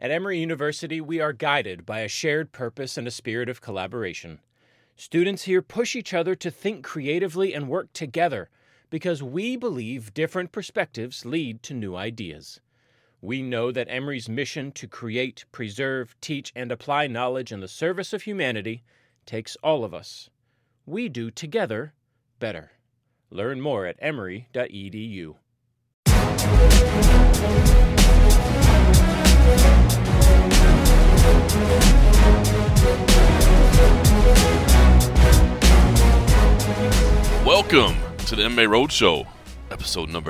At Emory University, we are guided by a shared purpose and a spirit of collaboration. Students here push each other to think creatively and work together because we believe different perspectives lead to new ideas. We know that Emory's mission to create, preserve, teach, and apply knowledge in the service of humanity takes all of us. We do together better. Learn more at emory.edu. Welcome to the MMA Roadshow, episode number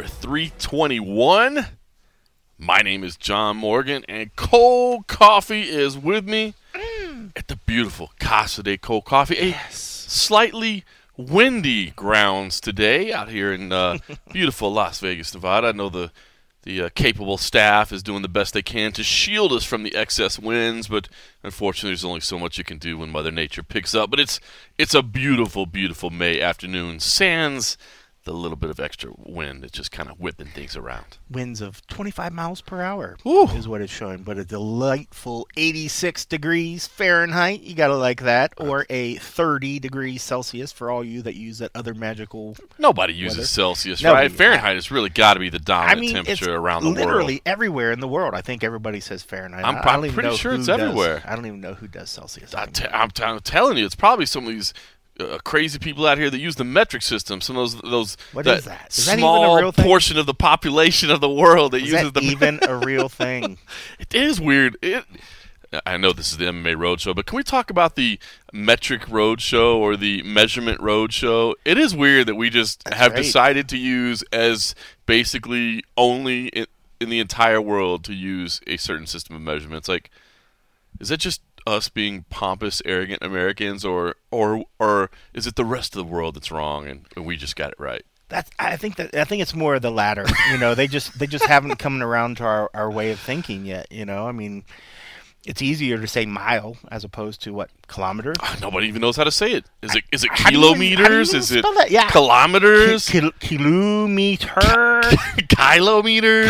321. My name is John Morgan, and Cold Coffee is with me at the beautiful Casa de Cold Coffee. Slightly windy grounds today out here in beautiful Las Vegas, Nevada. I know the capable staff is doing the best they can to shield us from the excess winds, but unfortunately there's only so much you can do when Mother Nature picks up. But it's a beautiful, beautiful May afternoon, sans the little bit of extra wind that's just kind of whipping things around. Winds of 25 miles per hour Ooh. is what it's showing, but a delightful 86 degrees Fahrenheit. You got to like that. Or a 30 degrees Celsius for all you that use that other magical Nobody uses weather. Celsius, Nobody. right? Fahrenheit has really got to be the dominant temperature it's around the world. literally everywhere in the world. I think everybody says Fahrenheit. I'm I don't even pretty know sure who it's does. everywhere. I don't even know who does Celsius. I'm telling you, it's probably some of these crazy people out here that use the metric system. Some of those What is that? Is that small even a real thing? portion of the population of the world that Is uses that the even a real thing? It is weird. I know this is the MMA Roadshow, but can we talk about the metric roadshow or the measurement roadshow? It is weird that we just have right. decided to use as basically only in the entire world to use a certain system of measurements. Like, is that just us being pompous, arrogant Americans, or is it the rest of the world that's wrong and we just got it right? I think it's more of the latter. You know, they just haven't come around to our way of thinking yet. You know, I mean, it's easier to say mile as opposed to what, kilometer? Nobody even knows how to say it. Is it How do you even- kilometers? how do you even Is it spell that? Yeah. kilometers? Kilometer, Kilometers?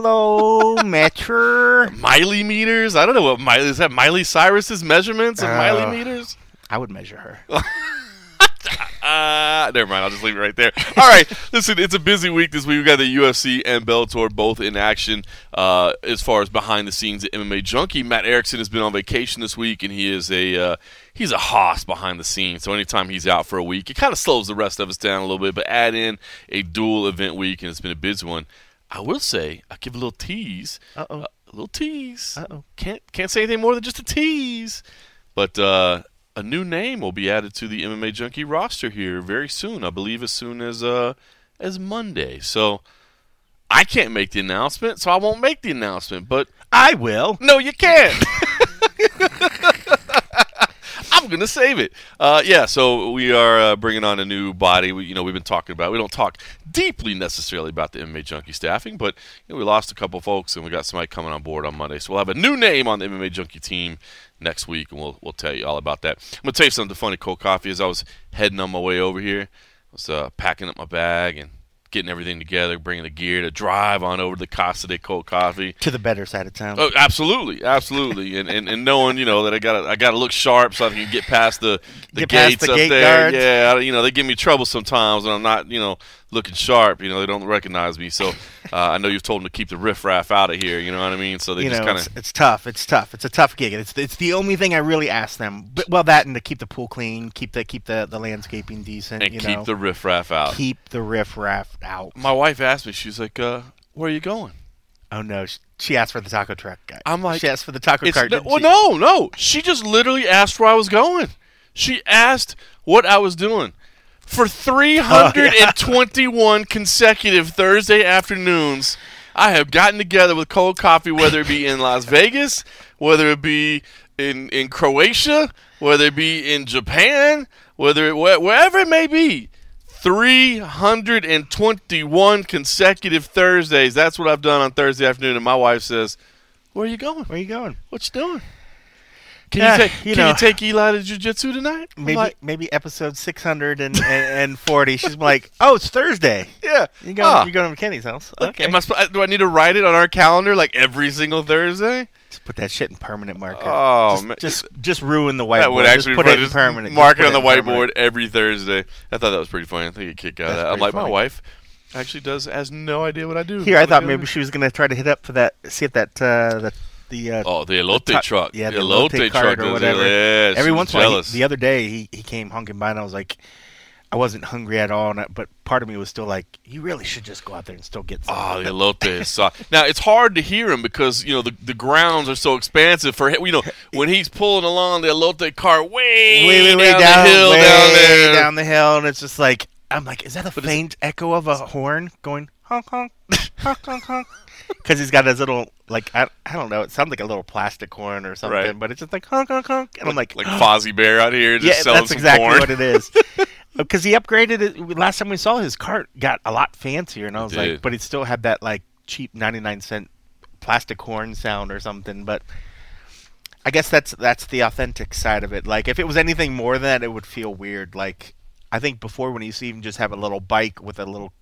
kilometer. Millimeters? I don't know what Miley is. That Miley Cyrus's measurements of millimeters? I would measure her. Never mind. I'll just leave it right there. All right. Listen, it's a busy week this week. We've got the UFC and Bellator both in action. As far as behind the scenes at MMA Junkie, Matt Erickson has been on vacation this week, and he is he's a hoss behind the scenes. So anytime he's out for a week, it kind of slows the rest of us down a little bit. But add in a dual event week, and it's been a busy one. I will say, I'll give a little tease. Uh-oh. A little tease. Uh-oh. Can't say anything more than just a tease. But a new name will be added to the MMA Junkie roster here very soon. I believe as soon as Monday. So I can't make the announcement, so I won't make the announcement. But I will. no, you can't. I'm gonna save it. So we are bringing on a new body. We've been talking about. We don't talk deeply necessarily about the MMA Junkie staffing, but we lost a couple folks, and we got somebody coming on board on Monday. So we'll have a new name on the MMA Junkie team next week, and we'll tell you all about that. I'm gonna tell you something funny. Cold Coffee. As I was heading on my way over here, I was packing up my bag and getting everything together, bringing the gear to drive on over to the Casa de Cold Coffee. To the better side of town. Oh, absolutely. and knowing, that I gotta look sharp so I can get past the gates up gate there. guards. Yeah, they give me trouble sometimes when I'm not, looking sharp. They don't recognize me. So I know you've told them to keep the riffraff out of here. You know what I mean? So they just kind of. It's tough. It's tough. It's a tough gig. It's the only thing I really ask them. But, that and to keep the pool clean, keep the landscaping decent, and keep the riffraff out. Keep the riffraff out. My wife asked me. She's like, "Where are you going?" Oh no, she asked for the taco truck guy. I'm like, she asked for the taco cart. Didn't she? No. She just literally asked where I was going. She asked what I was doing. For 321 consecutive Thursday afternoons, I have gotten together with Cold Coffee, whether it be in Las Vegas, whether it be in Croatia, whether it be in Japan, wherever it may be. 321 consecutive Thursdays. That's what I've done on Thursday afternoon. And my wife says, "Where are you going? Where are you going? What you doing? Can you take Eli to jiu-jitsu tonight?" Maybe episode 640. She's like, "Oh, it's Thursday. Yeah, You going to McKinney's house? Okay. Do I need to write it on our calendar like every single Thursday? Just put that shit in permanent marker. Oh, man. Just ruin the whiteboard. That would actually put it in permanent. Mark it on the whiteboard every Thursday. I thought that was pretty funny. I think a kick out of that. I'm like, funny. my wife actually has no idea what I do. Here, I thought maybe she was going to try to hit up for that. See if that the elote truck. Yeah, the elote cart or whatever. Yeah, every once in a while, jealous. the other day he came honking by, and I was like, I wasn't hungry at all, but part of me was still like, you really should just go out there and still get some. Oh, the elote is soft. Now, it's hard to hear him because, the grounds are so expansive for him. When he's pulling along the elote cart way down the hill down there. down the hill, and it's just like, I'm like, is that a faint echo of a horn going honk, honk, honk, honk, honk? Because he's got his little, like, I don't know, it sounds like a little plastic horn or something, Right. but it's just like honk, honk, honk. And I'm like Fozzie Bear out here just yeah, selling that's some exactly corn. what it is. Because he upgraded it. Last time we saw his cart got a lot fancier, and I was like, but it still had that like cheap 99-cent plastic horn sound or something. But I guess that's the authentic side of it. Like if it was anything more than that, it would feel weird. Like I think before when he used to even just have a little bike with a little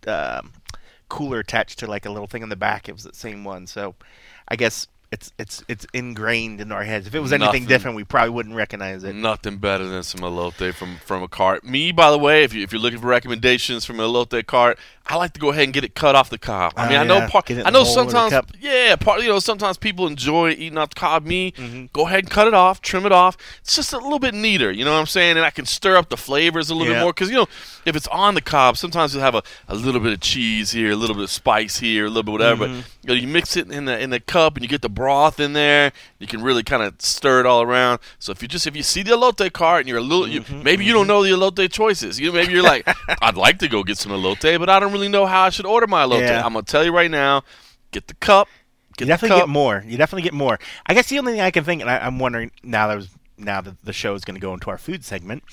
cooler attached to like a little thing on the back, it was the same one. So I guess it's ingrained in our heads. If it was anything different, we probably wouldn't recognize it. Nothing better than some elote from a cart. Me, by the way, if you're looking for recommendations from an elote cart, I like to go ahead and get it cut off the cob. I mean, I know sometimes, sometimes people enjoy eating off the cob. Me, go ahead and cut it off, trim it off. It's just a little bit neater, you know what I'm saying? And I can stir up the flavors a little bit more because if it's on the cob, sometimes you'll have a little bit of cheese here, a little bit of spice here, a little bit whatever. But you mix it in the cup and you get the broth in there. You can really kind of stir it all around. So if you see the elote cart and you're a little, maybe you don't know the elote choices. Maybe you're like, I'd like to go get some elote, but I don't really know how I should order my elote. Yeah. I'm gonna tell you right now, get the cup. You definitely get more. I guess the only thing I can think, and I'm wondering now that the show is going to go into our food segment,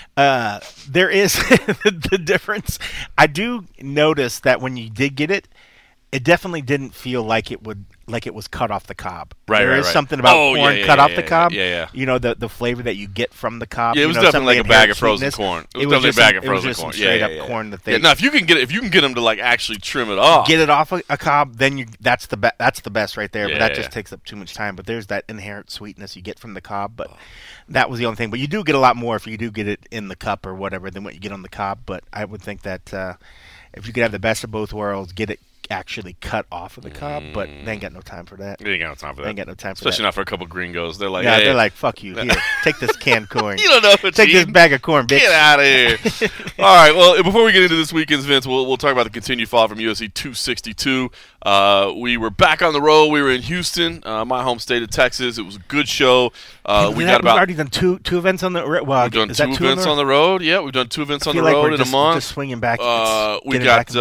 there is the difference. I do notice that when you did get it, it definitely didn't feel like it was cut off the cob. There is something about corn cut off the cob. Yeah. The flavor that you get from the cob. Yeah, it was definitely like a bag of frozen corn. It was definitely a bag of frozen corn. Straight up corn that they. Now, if you can get them to like actually trim it off, get it off a cob, then that's the best right there. But that just takes up too much time. But there's that inherent sweetness you get from the cob. But that was the only thing. But you do get a lot more if you do get it in the cup or whatever than what you get on the cob. But I would think that if you could have the best of both worlds, get it actually cut off of the cob, but they ain't got no time for that. They ain't got no time for that. They ain't got no time for Especially that. not for a couple gringos. They're like, they're like, fuck you. Here, take this canned corn. You don't know what Take this bag of corn, bitch. Get out of here. All right, well, before we get into this weekend's events, we'll talk about the continued fall from UFC 262. We were back on the road. We were in Houston, my home state of Texas. It was a good show. We've already done two events on the road. Well, we've done two events on the road. Yeah, we've done two events on the road in a month. Just swinging back. We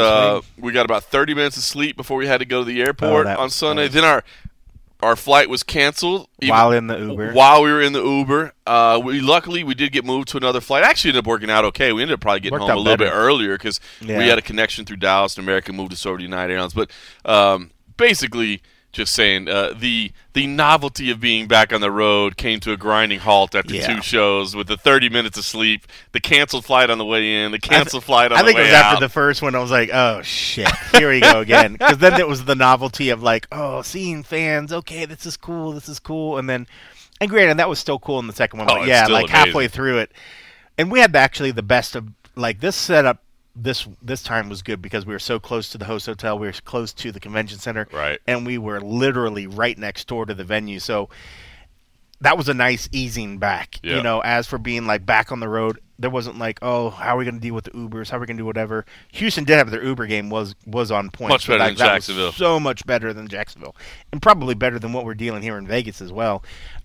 got about 30 minutes of sleep before we had to go to the airport on Sunday. Then our flight was canceled while in the Uber. While we were in the Uber, luckily we did get moved to another flight. Actually, ended up working out okay. We ended up probably getting home a little bit earlier because we had a connection through Dallas, and American moved us over to United Airlines. But basically, just saying, the novelty of being back on the road came to a grinding halt after two shows with the 30 minutes of sleep, the canceled flight on the way in, the canceled flight on the way out. I think it was after the first one I was like, oh, shit, here we go again. Because then it was the novelty of like, oh, seeing fans, okay, this is cool. And granted, that was still cool in the second one. But like amazing. Halfway through it. And we had actually the best of, like, this setup. This time was good because we were so close to the host hotel. We were close to the convention center. Right. And we were literally right next door to the venue. So that was a nice easing back. Yeah. As for being like back on the road, there wasn't like, oh, how are we going to deal with the Ubers? How are we going to do whatever? Houston did have their Uber game was on point. Much better than Jacksonville. So much better than Jacksonville. And probably better than what we're dealing here in Vegas as well.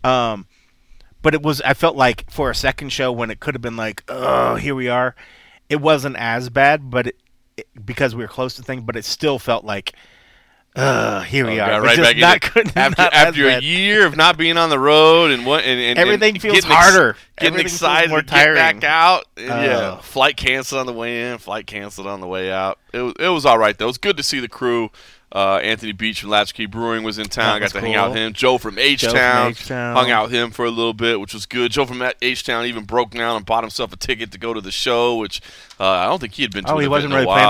But I felt like for a second show when it could have been like, oh, here we are. It wasn't as bad, but because we were close to things, but it still felt like, here we are. Right back after a year of not being on the road and everything feels harder. Getting excited, more tiring. Get back out. Flight canceled on the way in, flight canceled on the way out. It was all right though. It was good to see the crew. Anthony Beach from Latchkey Brewing was in town. I got to hang out with him. Joe from H-Town hung out with him for a little bit, which was good. Joe from H-Town even broke down and bought himself a ticket to go to the show, which I don't think he had been to. He wasn't really planning on?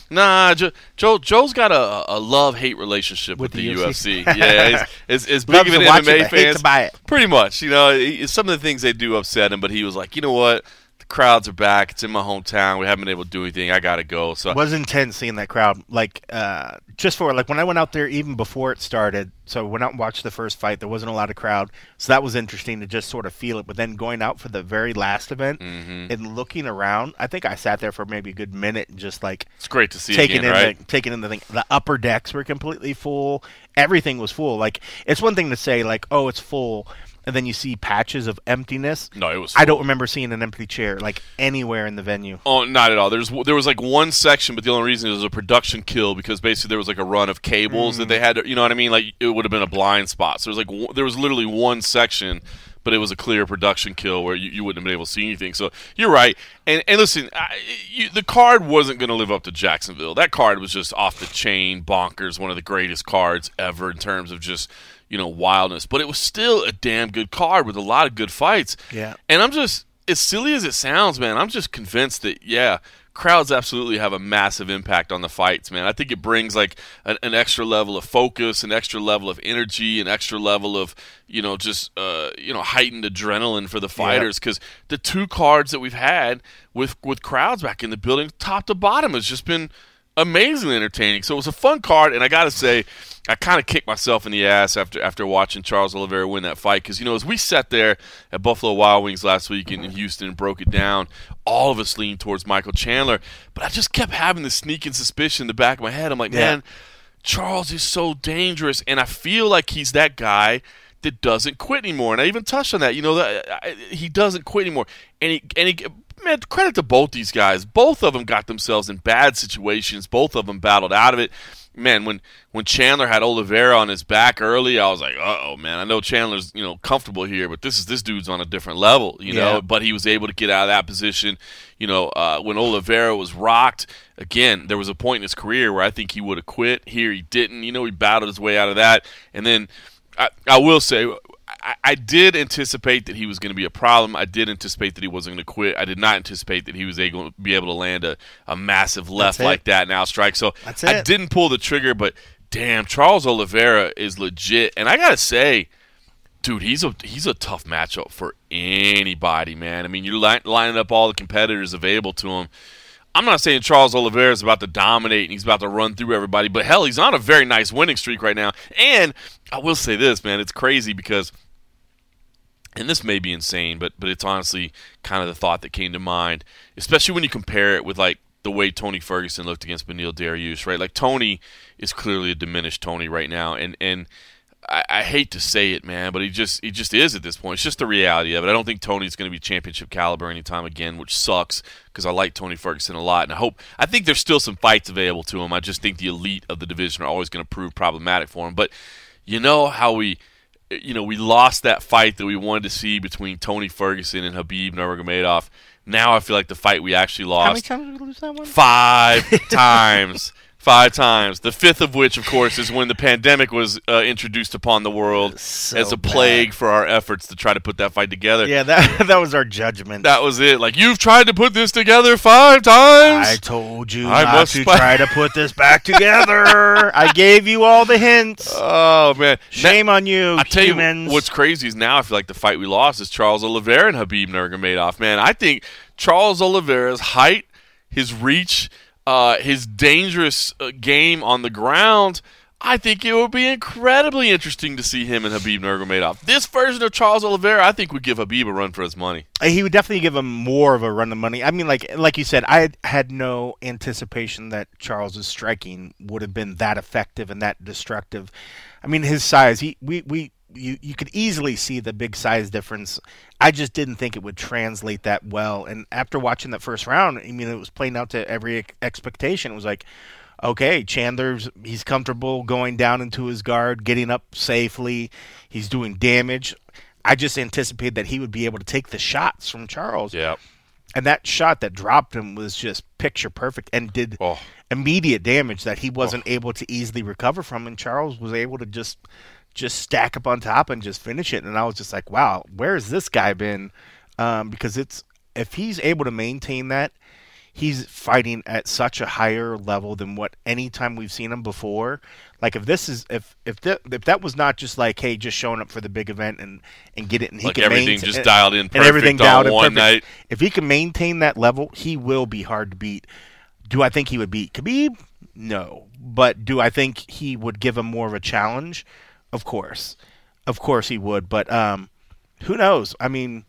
Nah, Joe's got a love-hate relationship with the UFC. Yeah, it's big of an MMA fan. Hate to buy it. Pretty much. You know, some of the things they do upset him, but he was like, you know what? The crowds are back. It's in my hometown. We haven't been able to do anything. I got to go. So it was intense seeing that crowd. Like, just for, like, when I went out there even before it started, so I went out and watched the first fight, there wasn't a lot of crowd. So that was interesting to just sort of feel it. But then going out for the very last event and looking around, I think I sat there for maybe a good minute and just, like, it's great to see taking in the thing. The upper decks were completely full. Everything was full. Like, it's one thing to say, like, oh, it's full, and then you see patches of emptiness. No, it was full. I don't remember seeing an empty chair, like, anywhere in the venue. Oh, not at all. There was like one section, but the only reason it was a production kill because basically there was like a run of cables that they had to, you know what I mean? Like, it would have been a blind spot. So there was literally one section, but it was a clear production kill where you wouldn't have been able to see anything. So you're right. And listen, the card wasn't going to live up to Jacksonville. That card was just off the chain, bonkers, one of the greatest cards ever in terms of just, you know, wildness. But it was still a damn good card with a lot of good fights. Yeah. And I'm just, as silly as it sounds, man, I'm just convinced that, yeah, crowds absolutely have a massive impact on the fights, man. I think it brings like an extra level of focus, an extra level of energy, an extra level of, you know, just heightened adrenaline for the fighters. Because the two cards that we've had with crowds back in the building, top to bottom, has just been amazingly entertaining. So it was a fun card, and I got to say, I kind of kicked myself in the ass after watching Charles Oliveira win that fight because, you know, as we sat there at Buffalo Wild Wings last week in Houston and broke it down, all of us leaned towards Michael Chandler, but I just kept having this sneaking suspicion in the back of my head. I'm like, man, Charles is so dangerous, and I feel like he's that guy that doesn't quit anymore. And I even touched on that. You know, he doesn't quit anymore. And he man, credit to both these guys. Both of them got themselves in bad situations. Both of them battled out of it. Man, when Chandler had Oliveira on his back early, I was like, uh-oh, man. I know Chandler's, you know, comfortable here, but this dude's on a different level, you know. But he was able to get out of that position. You know, when Oliveira was rocked, again, there was a point in his career where I think he would have quit. Here he didn't. You know, he battled his way out of that. And then I will say, I did anticipate that he was going to be a problem. I did anticipate that he wasn't going to quit. I did not anticipate that he was able to be able to land a massive left like that and outstrike. So I didn't pull the trigger, but damn, Charles Oliveira is legit. And I got to say, dude, he's a tough matchup for anybody, man. I mean, you're lining up all the competitors available to him. I'm not saying Charles Oliveira is about to dominate and he's about to run through everybody, but hell, he's on a very nice winning streak right now. And I will say this, man, it's crazy because, and this may be insane, but it's honestly kind of the thought that came to mind, especially when you compare it with like the way Tony Ferguson looked against Beneil Dariush, right? Like Tony is clearly a diminished Tony right now, and I hate to say it, man, but he just is at this point. It's just the reality of it. I don't think Tony's going to be championship caliber anytime again, which sucks because I like Tony Ferguson a lot, and I think there's still some fights available to him. I just think the elite of the division are always going to prove problematic for him. But you know how we lost that fight that we wanted to see between Tony Ferguson and Khabib Nurmagomedov. Now I feel like the fight we actually lost. How many times did we lose that one? 5 times. 5 times. The 5th of which, of course, is when the pandemic was introduced upon the world as a plague for our efforts to try to put that fight together. Yeah, that was our judgment. That was it. Like, you've tried to put this together 5 times? I told you not to try to put this back together. I gave you all the hints. Oh, man. Shame on you, I tell humans. You what's crazy is now I feel like the fight we lost is Charles Oliveira and Khabib Nurmagomedov. Man, I think Charles Oliveira's height, his reach, his dangerous game on the ground, I think it would be incredibly interesting to see him and Khabib Nurmagomedov. This version of Charles Oliveira, I think, would give Khabib a run for his money. He would definitely give him more of a run of money. I mean, like you said, I had no anticipation that Charles's striking would have been that effective and that destructive. I mean, his size, you could easily see the big size difference. I just didn't think it would translate that well. And after watching that first round, I mean, it was playing out to every expectation. It was like, okay, he's comfortable going down into his guard, getting up safely. He's doing damage. I just anticipated that he would be able to take the shots from Charles. Yeah. And that shot that dropped him was just picture perfect and did immediate damage that he wasn't able to easily recover from. And Charles was able to just stack up on top and just finish it. And I was just like, wow, where has this guy been? Because if he's able to maintain that, he's fighting at such a higher level than what any time we've seen him before. Like if that was not just like, hey, just showing up for the big event and get it, and he like can everything maintain, just dialed in perfect and everything dialed in one perfect. night. If he can maintain that level, he will be hard to beat. Do I think he would beat Khabib? No, but do I think he would give him more of a challenge? Of course he would. But who knows? I mean,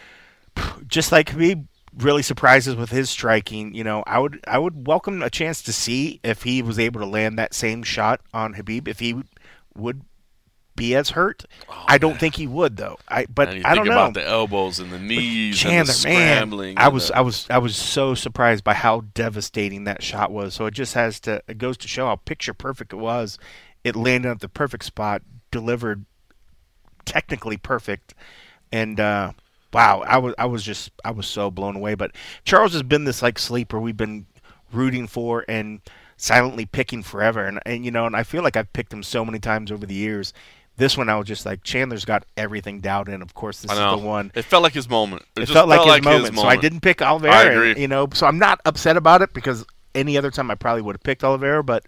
just like Khabib really surprises with his striking, you know, I would welcome a chance to see if he was able to land that same shot on Khabib, if he would be as hurt. I don't think he would though. I don't know. Think about the elbows and the knees, Chandler, and the scrambling. Man, I was so surprised by how devastating that shot was. So it goes to show how picture perfect it was. It landed at the perfect spot, delivered technically perfect, and wow, I was so blown away. But Charles has been this like sleeper we've been rooting for and silently picking forever, and you know, and I feel like I've picked him so many times over the years. This one I was just like, Chandler's got everything dialed in. Of course, this is the one. It felt like his moment. It felt like his moment. So I didn't pick Oliveira. I agree. And, you know, so I'm not upset about it because any other time I probably would have picked Oliveira. But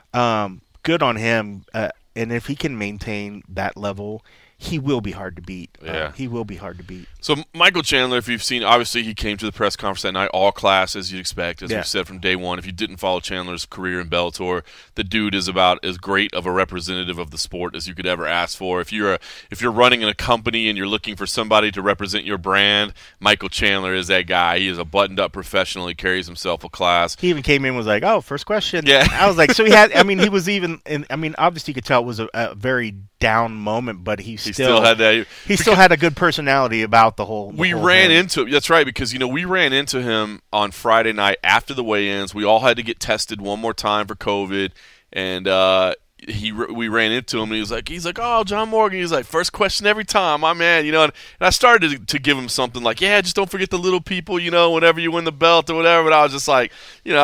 good on him. And if he can maintain that level, he will be hard to beat. Yeah. He will be hard to beat. So Michael Chandler, if you've seen, obviously he came to the press conference that night, all class as you'd expect, as we've said from day one. If you didn't follow Chandler's career in Bellator, the dude is about as great of a representative of the sport as you could ever ask for. If you're running in a company and you're looking for somebody to represent your brand, Michael Chandler is that guy. He is a buttoned-up professional. He carries himself a class. He even came in and was like, "Oh, first question." Yeah. I was like, so he had. I mean, he was even. Obviously, you could tell it was a very down moment, but he still had that. He still had a good personality about the whole. We ran into it. That's right, because we ran into him on Friday night after the weigh-ins. We all had to get tested one more time for COVID, and we ran into him, and he's like, "Oh, John Morgan." He's like, "First question every time, my man." And I started to give him something like, "Yeah, just don't forget the little people, whenever you win the belt or whatever." But I was just like,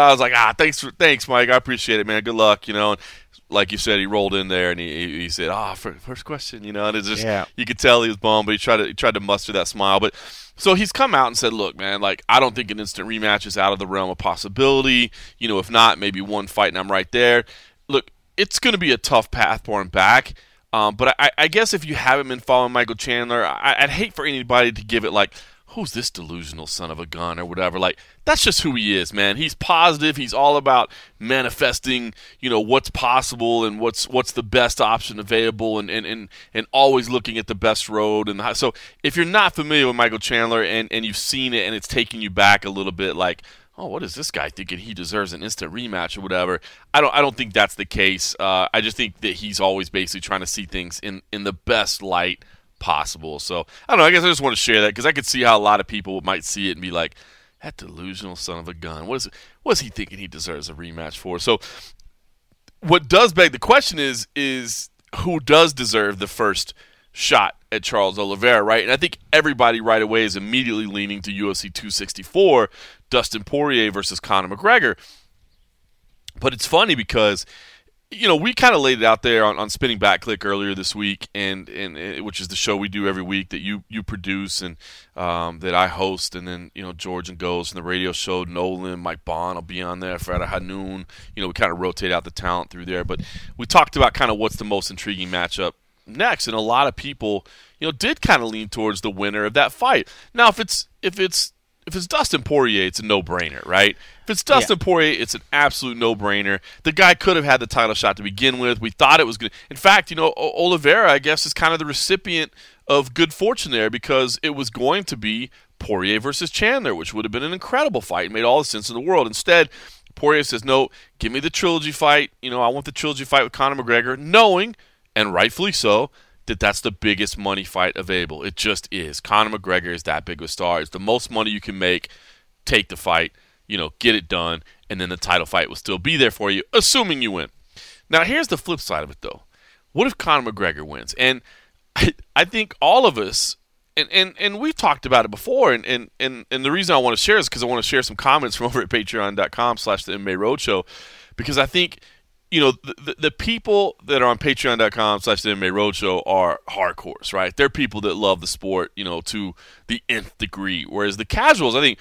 thanks, Mike. I appreciate it, man. Good luck, And like you said, he rolled in there and he said, first question, and it's just, you could tell he was bummed, but he tried to muster that smile. But so he's come out and said, look, man, like, I don't think an instant rematch is out of the realm of possibility. If not, maybe one fight and I'm right there. Look, it's going to be a tough path for him back. But I guess if you haven't been following Michael Chandler, I'd hate for anybody to give it like, who's this delusional son of a gun or whatever. Like, that's just who he is, man. He's positive. He's all about manifesting, what's possible and what's the best option available and always looking at the best road. And so if you're not familiar with Michael Chandler and you've seen it and it's taking you back a little bit, like, oh, what is this guy thinking he deserves an instant rematch or whatever? I don't think that's the case. I just think that he's always basically trying to see things in the best light possible. So I don't know. I guess I just want to share that because I could see how a lot of people might see it and be like, "That delusional son of a gun. What is he thinking he deserves a rematch for?" So what does beg the question is who does deserve the first shot at Charles Oliveira, right? And I think everybody right away is immediately leaning to UFC 264, Dustin Poirier versus Conor McGregor. But it's funny because we kind of laid it out there on Spinning Back Click earlier this week, and which is the show we do every week that you produce and that I host, and then George and Ghost and the radio show, Nolan, Mike Bond will be on there, Farhad Hanoun. We kind of rotate out the talent through there, but we talked about kind of what's the most intriguing matchup next, and a lot of people did kind of lean towards the winner of that fight. Now, if it's Dustin Poirier, it's a no-brainer, right? If it's Dustin Poirier, it's an absolute no-brainer. The guy could have had the title shot to begin with. We thought it was good. In fact, Oliveira, I guess, is kind of the recipient of good fortune there because it was going to be Poirier versus Chandler, which would have been an incredible fight and made all the sense in the world. Instead, Poirier says, no, give me the trilogy fight. I want the trilogy fight with Conor McGregor, knowing, and rightfully so, that's the biggest money fight available. It just is. Conor McGregor is that big of a star. It's the most money you can make. Take the fight, get it done, and then the title fight will still be there for you, assuming you win. Now, here's the flip side of it, though. What if Conor McGregor wins? And I think all of us, and we've talked about it before, and the reason I want to share is because I want to share some comments from over at patreon.com/the MMA Roadshow, because I think the people that are on patreon.com/the MMA Roadshow are hardcores, right? They're people that love the sport, to the nth degree. Whereas the casuals, I think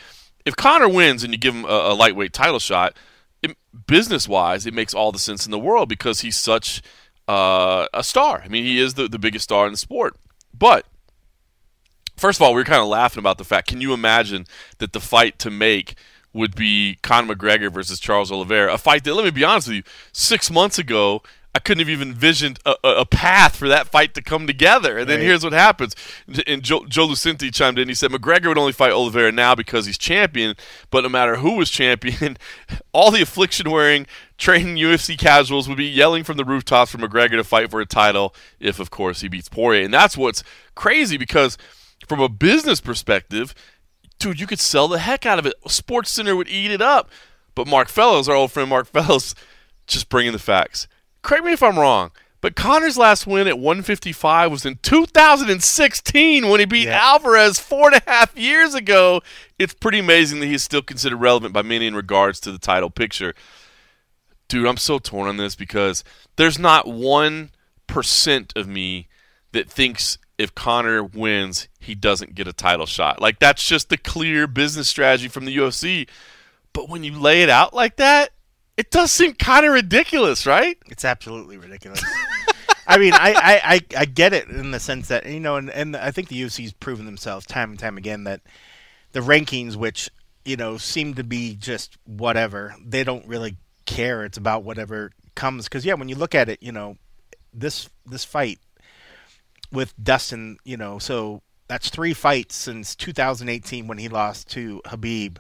if Conor wins and you give him a lightweight title shot, business-wise, it makes all the sense in the world because he's such a star. I mean, he is the biggest star in the sport. But first of all, we were kind of laughing about the fact, can you imagine that the fight to make would be Conor McGregor versus Charles Oliveira, a fight that, let me be honest with you, 6 months ago, I couldn't have even envisioned a path for that fight to come together. And then here's what happens. And Joe Lucente chimed in. He said McGregor would only fight Oliveira now because he's champion, but no matter who was champion, all the affliction-wearing, training UFC casuals would be yelling from the rooftops for McGregor to fight for a title if, of course, he beats Poirier. And that's what's crazy because from a business perspective, dude, you could sell the heck out of it. SportsCenter would eat it up. But Mark Fellows, our old friend Mark Fellows, just bringing the facts. Correct me if I'm wrong, but Conor's last win at 155 was in 2016 when he beat Alvarez 4.5 years ago. It's pretty amazing that he's still considered relevant by many in regards to the title picture. Dude, I'm so torn on this because there's not 1% of me that thinks if Conor wins, he doesn't get a title shot. Like, that's just the clear business strategy from the UFC. But when you lay it out like that, it does seem kind of ridiculous, right? It's absolutely ridiculous. I mean, I get it in the sense that, you know, and I think the UFC's proven themselves time and time again that the rankings, which, you know, seem to be just whatever, they don't really care. It's about whatever comes. Because, yeah, when you look at it, you know, this fight with Dustin, you know, so that's 3 fights since 2018 when he lost to Khabib.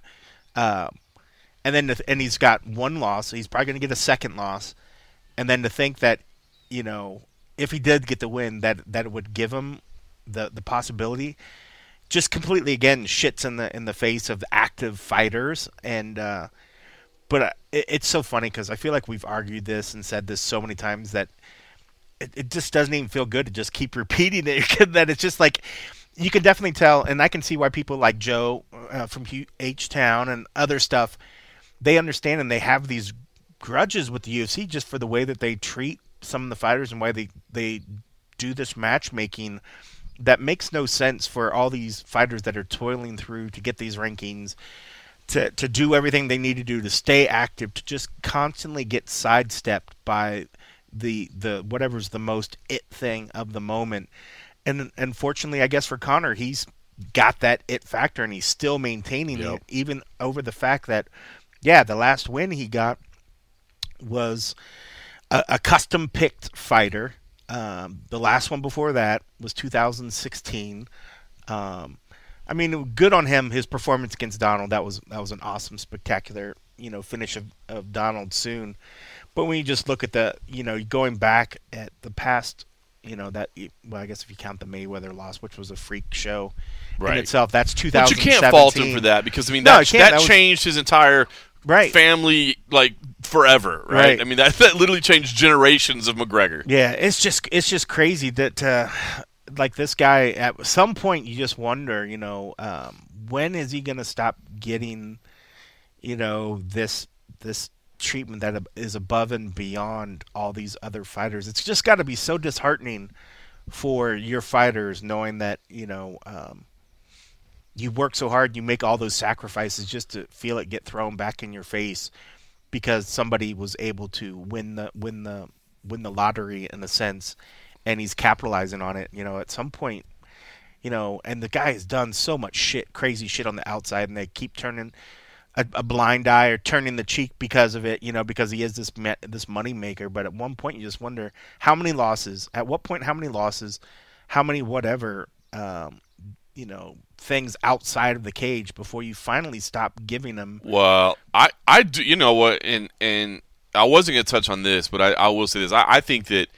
And he's got 1 loss, so he's probably going to get a second loss. And then to think that, you know, if he did get the win, that it would give him the possibility, just completely again shits in the face of active fighters. And but it's so funny because I feel like we've argued this and said this so many times that it just doesn't even feel good to just keep repeating it. That it's just like you can definitely tell, and I can see why people like Joe from H-Town and other stuff. They understand and they have these grudges with the UFC just for the way that they treat some of the fighters and why they do this matchmaking that makes no sense for all these fighters that are toiling through to get these rankings, to do everything they need to do to stay active, to just constantly get sidestepped by the whatever's the most it thing of the moment. And unfortunately, I guess for Conor, he's got that it factor and he's still maintaining it even over the fact that the last win he got was a custom-picked fighter. The last one before that was 2016. I mean, good on him. His performance against Donald, that was an awesome, spectacular, you know, finish of Donald soon. But when you just look at the, you know, going back at the past, you know, I guess if you count the Mayweather loss, which was a freak show in itself, that's 2017. But you can't fault him for that because, I mean, that changed his entire family, like, forever, right? I mean, that literally changed generations of McGregor. Yeah, it's just crazy that, like, this guy, at some point, you just wonder, you know, when is he going to stop getting, you know, this treatment that is above and beyond all these other fighters? It's just got to be so disheartening for your fighters knowing that, you know, you work so hard, you make all those sacrifices just to feel it get thrown back in your face because somebody was able to win the lottery in a sense, and he's capitalizing on it. You know, at some point, you know, and the guy has done so much crazy shit on the outside, and they keep turning a blind eye or turning the cheek because of it, you know, because he is this money maker. But at one point, you just wonder how many losses, how many whatever, you know, things outside of the cage before you finally stop giving them. Well, I do, you know what, and I wasn't going to touch on this, but I will say this. I think that,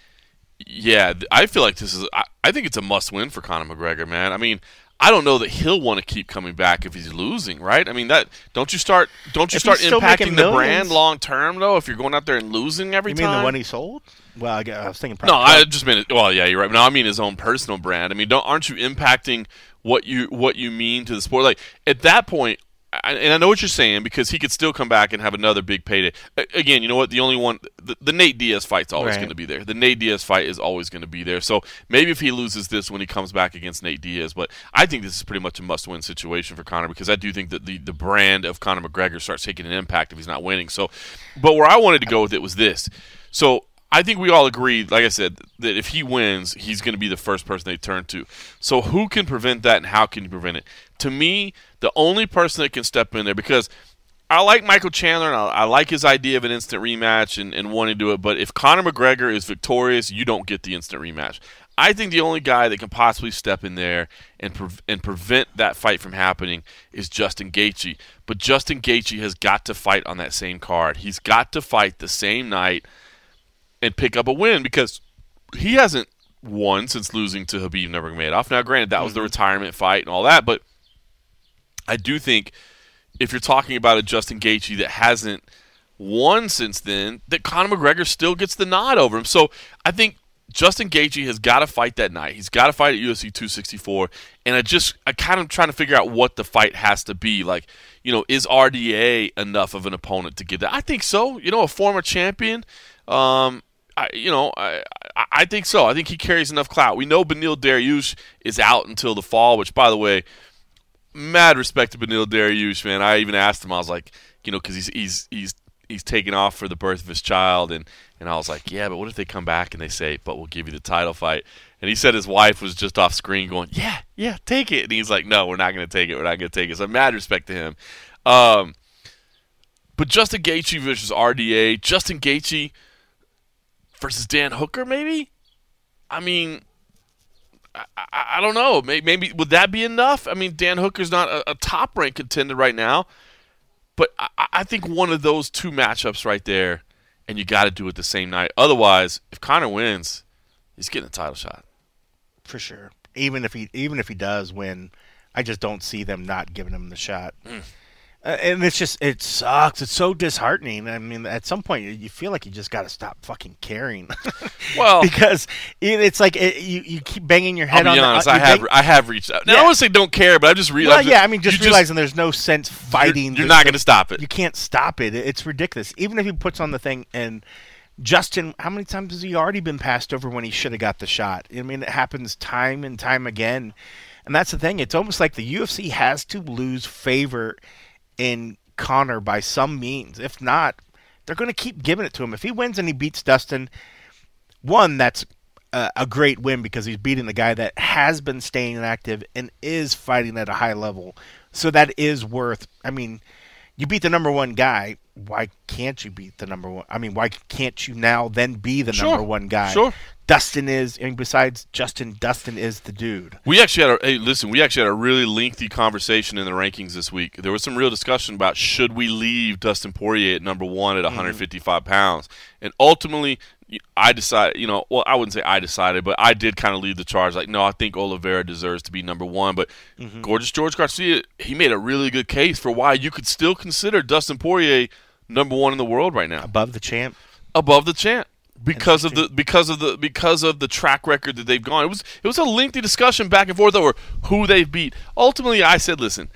I feel like I think it's a must win for Conor McGregor, man. I mean, I don't know that he'll want to keep coming back if he's losing, right? I mean, don't you start impacting the brand long term though if you're going out there and losing every time? You mean the one he sold? Well, I was thinking. No, I just meant. Well, yeah, you're right. No, I mean his own personal brand. I mean, aren't you impacting what you mean to the sport? Like at that point, and I know what you're saying, because he could still come back and have another big payday. Again, you know what? The only one, the Nate Diaz fight's always going to be there. The Nate Diaz fight is always going to be there. So maybe if he loses this when he comes back against Nate Diaz, but I think this is pretty much a must-win situation for Conor, because I do think that the brand of Conor McGregor starts taking an impact if he's not winning. So, but where I wanted to go with it was this. So I think we all agree, like I said, that if he wins, he's going to be the first person they turn to. So who can prevent that, and how can you prevent it? To me, the only person that can step in there, because I like Michael Chandler, and I like his idea of an instant rematch and wanting to do it, but if Conor McGregor is victorious, you don't get the instant rematch. I think the only guy that can possibly step in there and prevent that fight from happening is Justin Gaethje. But Justin Gaethje has got to fight on that same card. He's got to fight the same night and pick up a win, because he hasn't won since losing to Khabib Nurmagomedov. Now, granted, that was the retirement fight and all that, but I do think if you're talking about a Justin Gaethje that hasn't won since then, that Conor McGregor still gets the nod over him. So I think Justin Gaethje has got to fight that night. He's got to fight at UFC 264, and I kind of trying to figure out what the fight has to be. Like, you know, is RDA enough of an opponent to get that? I think so. You know, a former champion. I think so. I think he carries enough clout. We know Beneil Dariush is out until the fall, which, by the way, mad respect to Beneil Dariush, man. I even asked him, I was like, you know, because he's taking off for the birth of his child, and I was like, yeah, but what if they come back and they say, but we'll give you the title fight? And he said his wife was just off screen going, yeah, take it. And he's like, no, we're not going to take it. We're not going to take it. So mad respect to him. But Justin Gaethje versus RDA, Justin Gaethje versus Dan Hooker, maybe? I mean, I don't know. Maybe would that be enough? I mean, Dan Hooker's not a top-ranked contender right now, but I think one of those two matchups right there, and you got to do it the same night. Otherwise, if Conor wins, he's getting a title shot for sure. Even if he does win, I just don't see them not giving him the shot. And it sucks. It's so disheartening. I mean, at some point, you feel like you just got to stop fucking caring. Well, because it's like you keep banging your head on. I'll be honest. I have reached out. Now, I don't say don't care, but I just realized. Well, yeah. I mean, just realizing there's no sense fighting. You're not going to stop it. You can't stop it. It's ridiculous. Even if he puts on the thing, and Justin, how many times has he already been passed over when he should have got the shot? I mean, it happens time and time again, and that's the thing. It's almost like the UFC has to lose favor in Conor by some means. If not, they're going to keep giving it to him. If he wins and he beats Dustin, that's a great win, because he's beating the guy that has been staying active and is fighting at a high level. So that is worth. I mean, you beat the number one guy. Why can't you beat the number one? I mean, why can't you now then be the number one guy? Sure. Dustin is, and besides Justin, Dustin is the dude. We actually had a really lengthy conversation in the rankings this week. There was some real discussion about should we leave Dustin Poirier at number one at 155 pounds. And ultimately, I decided, I wouldn't say I decided, but I did kind of lead the charge. Like, no, I think Oliveira deserves to be number one. But Gorgeous George Garcia, he made a really good case for why you could still consider Dustin Poirier number one in the world right now. Above the champ. Because of the track record that they've gone. It was a lengthy discussion back and forth over who they've beat. Ultimately, I said, listen,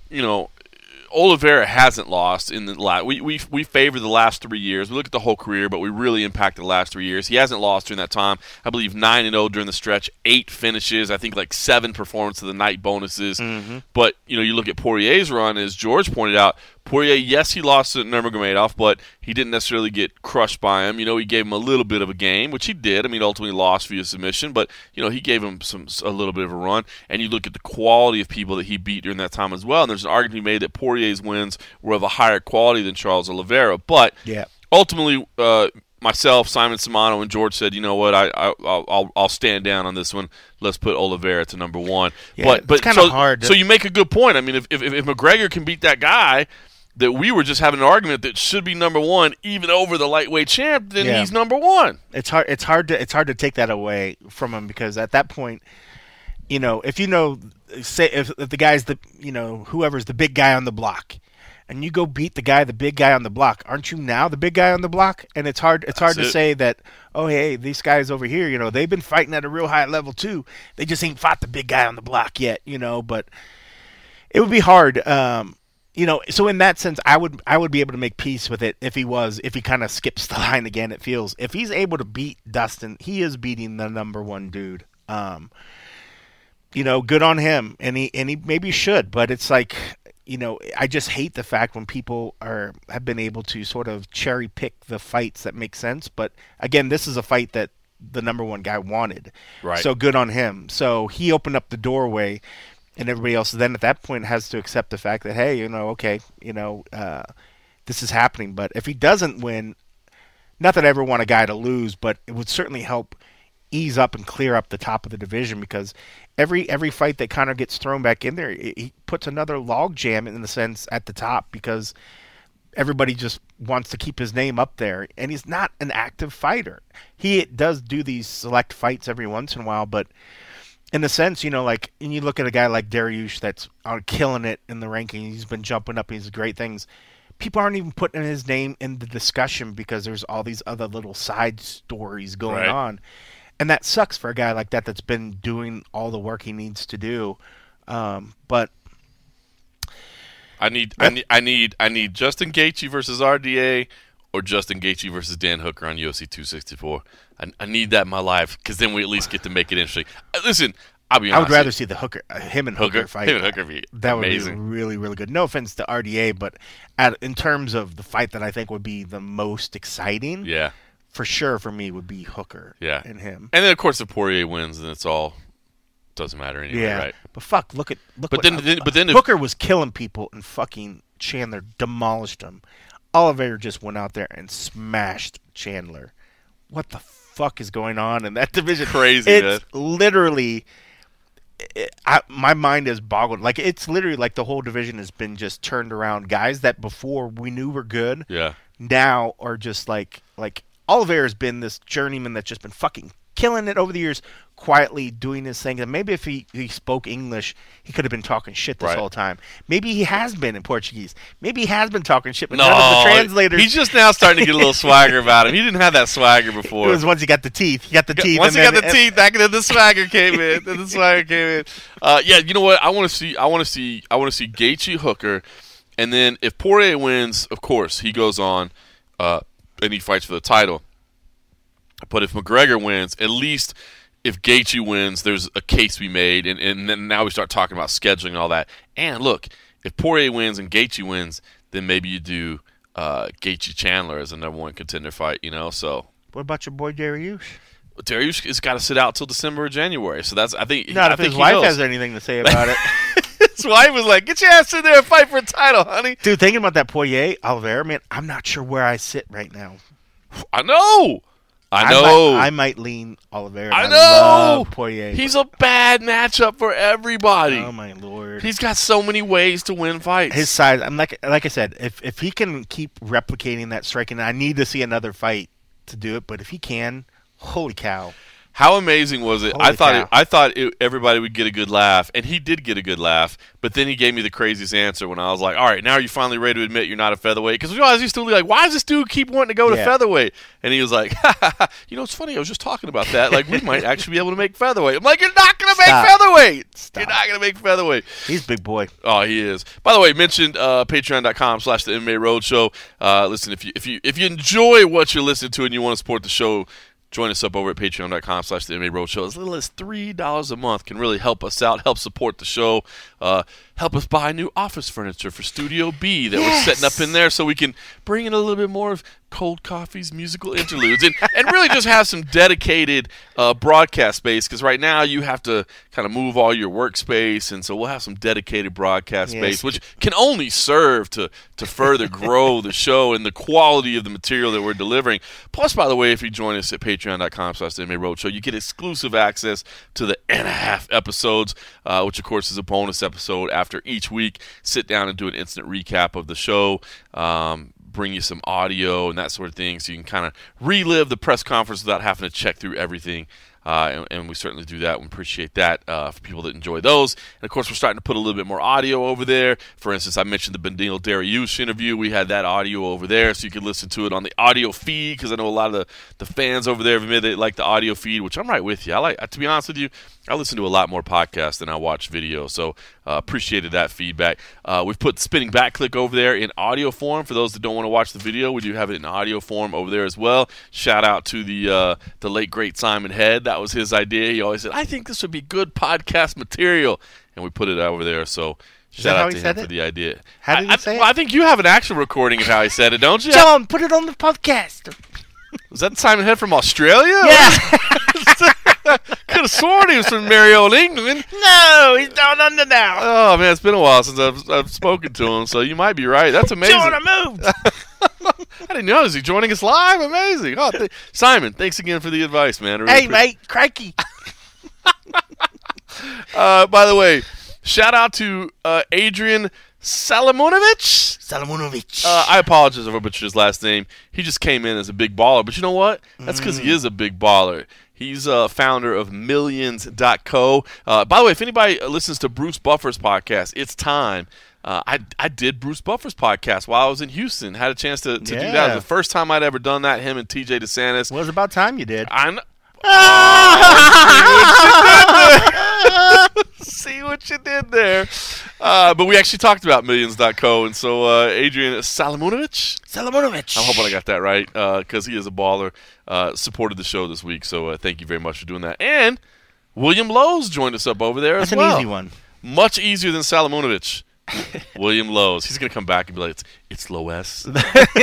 Oliveira hasn't lost in the last. We favor the last 3 years. We look at the whole career, but we really impacted the last 3 years. He hasn't lost during that time. I believe 9-0 during the stretch, 8 finishes. I think like 7 performance of the night bonuses. But you look at Poirier's run, as George pointed out. Poirier, yes, he lost to Nurmagomedov, but he didn't necessarily get crushed by him. He gave him a little bit of a game, which he did. I mean, ultimately lost via submission, but he gave him a little bit of a run. And you look at the quality of people that he beat during that time as well. And there's an argument to be made that Poirier's wins were of a higher quality than Charles Oliveira. But ultimately, myself, Simon Simano, and George said, you know what, I'll stand down on this one. Let's put Oliveira to number one. Yeah, but it's kind of hard. So you make a good point. I mean, if McGregor can beat that guy that we were just having an argument that should be number one, even over the lightweight champ, then he's number one. It's hard to take that away from him, because at that point, say if the guy's whoever's the big guy on the block, and you go beat the big guy on the block, aren't you now the big guy on the block? And it's hard to say that, oh, hey, these guys over here, they've been fighting at a real high level too. They just ain't fought the big guy on the block yet, but it would be hard. So in that sense, I would be able to make peace with it if he kind of skips the line again. It feels if he's able to beat Dustin, he is beating the number one dude. Good on him, and he maybe should, but it's like, I just hate the fact when people have been able to sort of cherry pick the fights that make sense. But again, this is a fight that the number one guy wanted, right? So good on him. So he opened up the doorway. And everybody else then at that point has to accept the fact that, hey, this is happening. But if he doesn't win, not that I ever want a guy to lose, but it would certainly help ease up and clear up the top of the division, because every fight that Conor gets thrown back in there, he puts another log jam in the sense at the top, because everybody just wants to keep his name up there. And he's not an active fighter. He does do these select fights every once in a while, but in a sense, and you look at a guy like Dariush that's killing it in the ranking. He's been jumping up. He's great things. People aren't even putting his name in the discussion because there's all these other little side stories going on. And that sucks for a guy like that that's been doing all the work he needs to do. But I need Justin Gaethje versus RDA, or Justin Gaethje versus Dan Hooker on UFC 264. I need that in my life, because then we at least get to make it interesting. Listen, I'll be honest. I would rather see the him and Hooker fight. Him and Hooker be that amazing. Would be really, really good. No offense to RDA, but in terms of the fight that I think would be the most exciting, for sure for me would be Hooker and him. And then of course if Poirier wins, then it's all doesn't matter anyway, right? But fuck, look. But then Hooker was killing people and fucking Chandler demolished him. Oliveira just went out there and smashed Chandler. What the fuck is going on in that division? Crazy, it's literally, my mind is boggled. Like, it's literally like the whole division has been just turned around. Guys that before we knew were good, now are just like Oliveira's been this journeyman that's just been fucking killing it over the years, quietly doing his thing. And maybe if he spoke English, he could have been talking shit this whole time. Maybe he has been in Portuguese. Maybe he has been talking shit, but none of the translators. He's just now starting to get a little swagger about him. He didn't have that swagger before. It was once he got the teeth. He got the teeth. Once he got the teeth, back then the swagger came in. You know what? I want to see Gaethje Hooker, and then if Poirier wins, of course he goes on and he fights for the title. But if McGregor wins, at least if Gaethje wins, there's a case to be made, and then now we start talking about scheduling and all that. And look, if Poirier wins and Gaethje wins, then maybe you do Gaethje Chandler as a number one contender fight, So what about your boy Dariush? Dariush has got to sit out till December or January. So that's I think his wife has anything to say about it. His wife was like, "Get your ass in there and fight for a title, honey." Dude, thinking about that Poirier Oliveira, man, I'm not sure where I sit right now. I know. I might lean Oliveira. I know. Love Poirier. He's a bad matchup for everybody. Oh my lord. He's got so many ways to win fights. His size. I'm like I said, if he can keep replicating that striking, I need to see another fight to do it. But if he can, holy cow. How amazing was it? I thought everybody would get a good laugh, and he did get a good laugh. But then he gave me the craziest answer when I was like, "All right, now are you finally ready to admit you're not a featherweight?" Because I was used to be like, "Why does this dude keep wanting to go to featherweight?" And he was like, "It's funny. I was just talking about that. Like, we might actually be able to make featherweight." I'm like, "You're not going to make featherweight. Stop. You're not going to make featherweight." He's a big boy. Oh, he is. By the way, mentioned Patreon.com/the MMA Roadshow. Listen, if you enjoy what you're listening to and you want to support the show, join us up over at patreon.com/the MMA Roadshow. As little as $3 a month can really help us out, help support the show, help us buy new office furniture for Studio B that we're setting up in there so we can bring in a little bit more of Cold Coffee's musical interludes and really just have some dedicated broadcast space, because right now you have to kind of move all your workspace, and so we'll have some dedicated broadcast space, which can only serve to further grow the show and the quality of the material that we're delivering. Plus, by the way, if you join us at patreon.com/the MMA Roadshow, you get exclusive access to the and a half episodes, which of course is a bonus episode after each week. Sit down and do an instant recap of the show, bring you some audio and that sort of thing, so you can kind of relive the press conference without having to check through everything. And we certainly do that. We appreciate that for people that enjoy those. And, of course, we're starting to put a little bit more audio over there. For instance, I mentioned the Beneil Dariush interview. We had that audio over there, so you can listen to it on the audio feed, because I know a lot of the fans over there have admitted they like the audio feed, which I'm right with you. To be honest with you, I listen to a lot more podcasts than I watch video, so appreciated that feedback. We've put Spinning Back Click over there in audio form. For those that don't want to watch the video, we do have it in audio form over there as well. Shout out to the late, great Simon Head. That was his idea. He always said, I think this would be good podcast material, and we put it over there, so shout out to him for the idea. How did he say it? Well, I think you have an actual recording of how he said it, don't you? John, put it on the podcast. Was that Simon Head from Australia? Yeah. Could have sworn he was from merry old England. No, he's down under now. Oh, man, it's been a while since I've spoken to him, so you might be right. That's amazing. John, I moved. I didn't know. Is he joining us live? Amazing. Oh, Simon, thanks again for the advice, man. Hey, mate, crikey. By the way, shout out to Adrian Salamunovich. I apologize if I butchered his last name. He just came in as a big baller, but you know what? That's because he is a big baller. He's a founder of Millions.co. By the way, if anybody listens to Bruce Buffer's podcast, it's time. I did Bruce Buffer's podcast while I was in Houston. Had a chance to do that. It was the first time I'd ever done that, him and TJ DeSantis. Well, it was about time you did. I know. See what you did there. But we actually talked about Millions.co, and so Adrian Salamunovich. I'm hoping I got that right because he is a baller. Supported the show this week, so thank you very much for doing that. And William Lowe's joined us up over there as well. That's an easy one. Much easier than Salamunovich. William Lowe's. He's going to come back and be like, it's Lois. Lewis.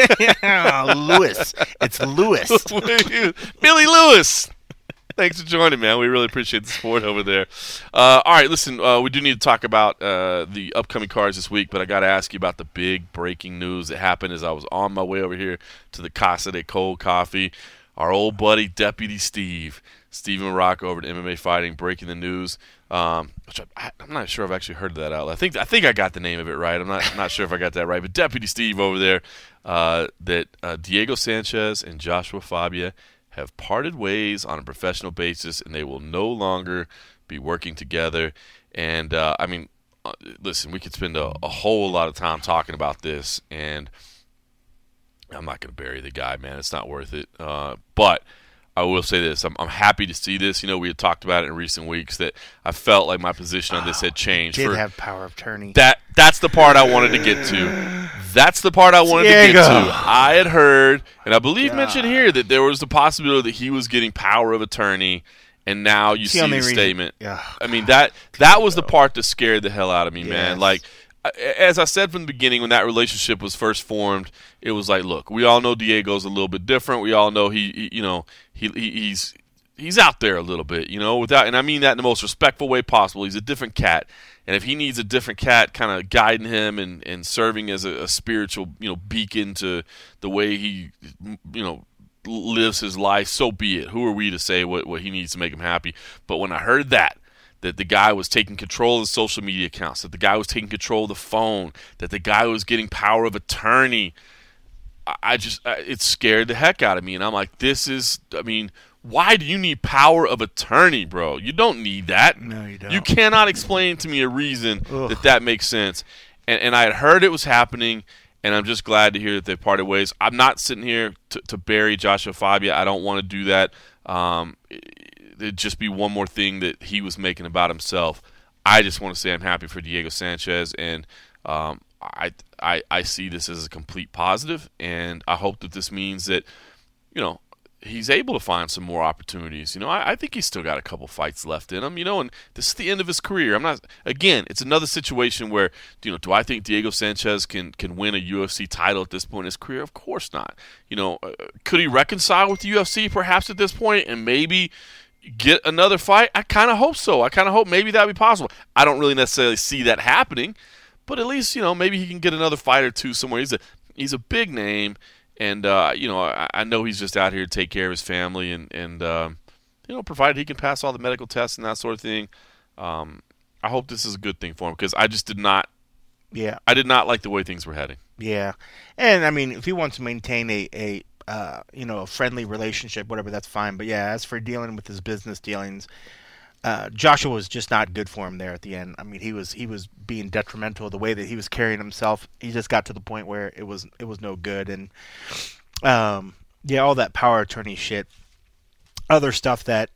It's Lewis. Billy Lewis. Thanks for joining, man. We really appreciate the support over there. All right, listen, we do need to talk about the upcoming cards this week, but I got to ask you about the big breaking news that happened as I was on my way over here to the Casa de Cold Coffee. Our old buddy, Deputy Steven Rock over at MMA Fighting, breaking the news. Which I'm not sure I've actually heard that out loud. I think I got the name of it right. I'm not sure if I got that right. But Deputy Steve over there, that Diego Sanchez and Joshua Fabia have parted ways on a professional basis, and they will no longer be working together. And, listen, we could spend a whole lot of time talking about this, and I'm not going to bury the guy, man. It's not worth it. But I will say this. I'm happy to see this. You know, we had talked about it in recent weeks that I felt like my position on this had changed. Did have power of attorney. That's the part I wanted to get to. That's the part I wanted to get to. I had heard, and I believe mentioned here, that there was the possibility that he was getting power of attorney, and now you see the statement. Yeah. I mean, that was the part that scared the hell out of me, man. Like, as I said from the beginning, when that relationship was first formed, it was like, look, we all know Diego's a little bit different. We all know he's out there a little bit, and I mean that in the most respectful way possible. He's a different cat, and if he needs a different cat kind of guiding him and serving as a spiritual, beacon to the way he, lives his life, so be it. Who are we to say what he needs to make him happy? But when I heard that the guy was taking control of the social media accounts, that the guy was taking control of the phone, that the guy was getting power of attorney, it scared the heck out of me. And I'm like, why do you need power of attorney, bro? You don't need that. No, you don't. You cannot explain to me a reason that makes sense. And I had heard it was happening, and I'm just glad to hear that they parted ways. I'm not sitting here to bury Joshua Fabia. I don't want to do that. It'd just be one more thing that he was making about himself. I just want to say I'm happy for Diego Sanchez, and I see this as a complete positive, and I hope that this means that, he's able to find some more opportunities. I think he's still got a couple fights left in him, and this is the end of his career. It's another situation where, do I think Diego Sanchez can win a UFC title at this point in his career? Of course not. Could he reconcile with the UFC perhaps at this point and maybe get another fight? I kind of hope so. I kind of hope maybe that would be possible. I don't really necessarily see that happening, but at least, maybe he can get another fight or two somewhere. He's a big name. And, I know he's just out here to take care of his family and provided he can pass all the medical tests and that sort of thing. I hope this is a good thing for him because I just did not like the way things were heading. Yeah. And, if he wants to maintain a friendly relationship, whatever, that's fine. But, yeah, as for dealing with his business dealings, Joshua was just not good for him there at the end. He was being detrimental the way that he was carrying himself. He just got to the point where it was no good. And all that power attorney shit, other stuff that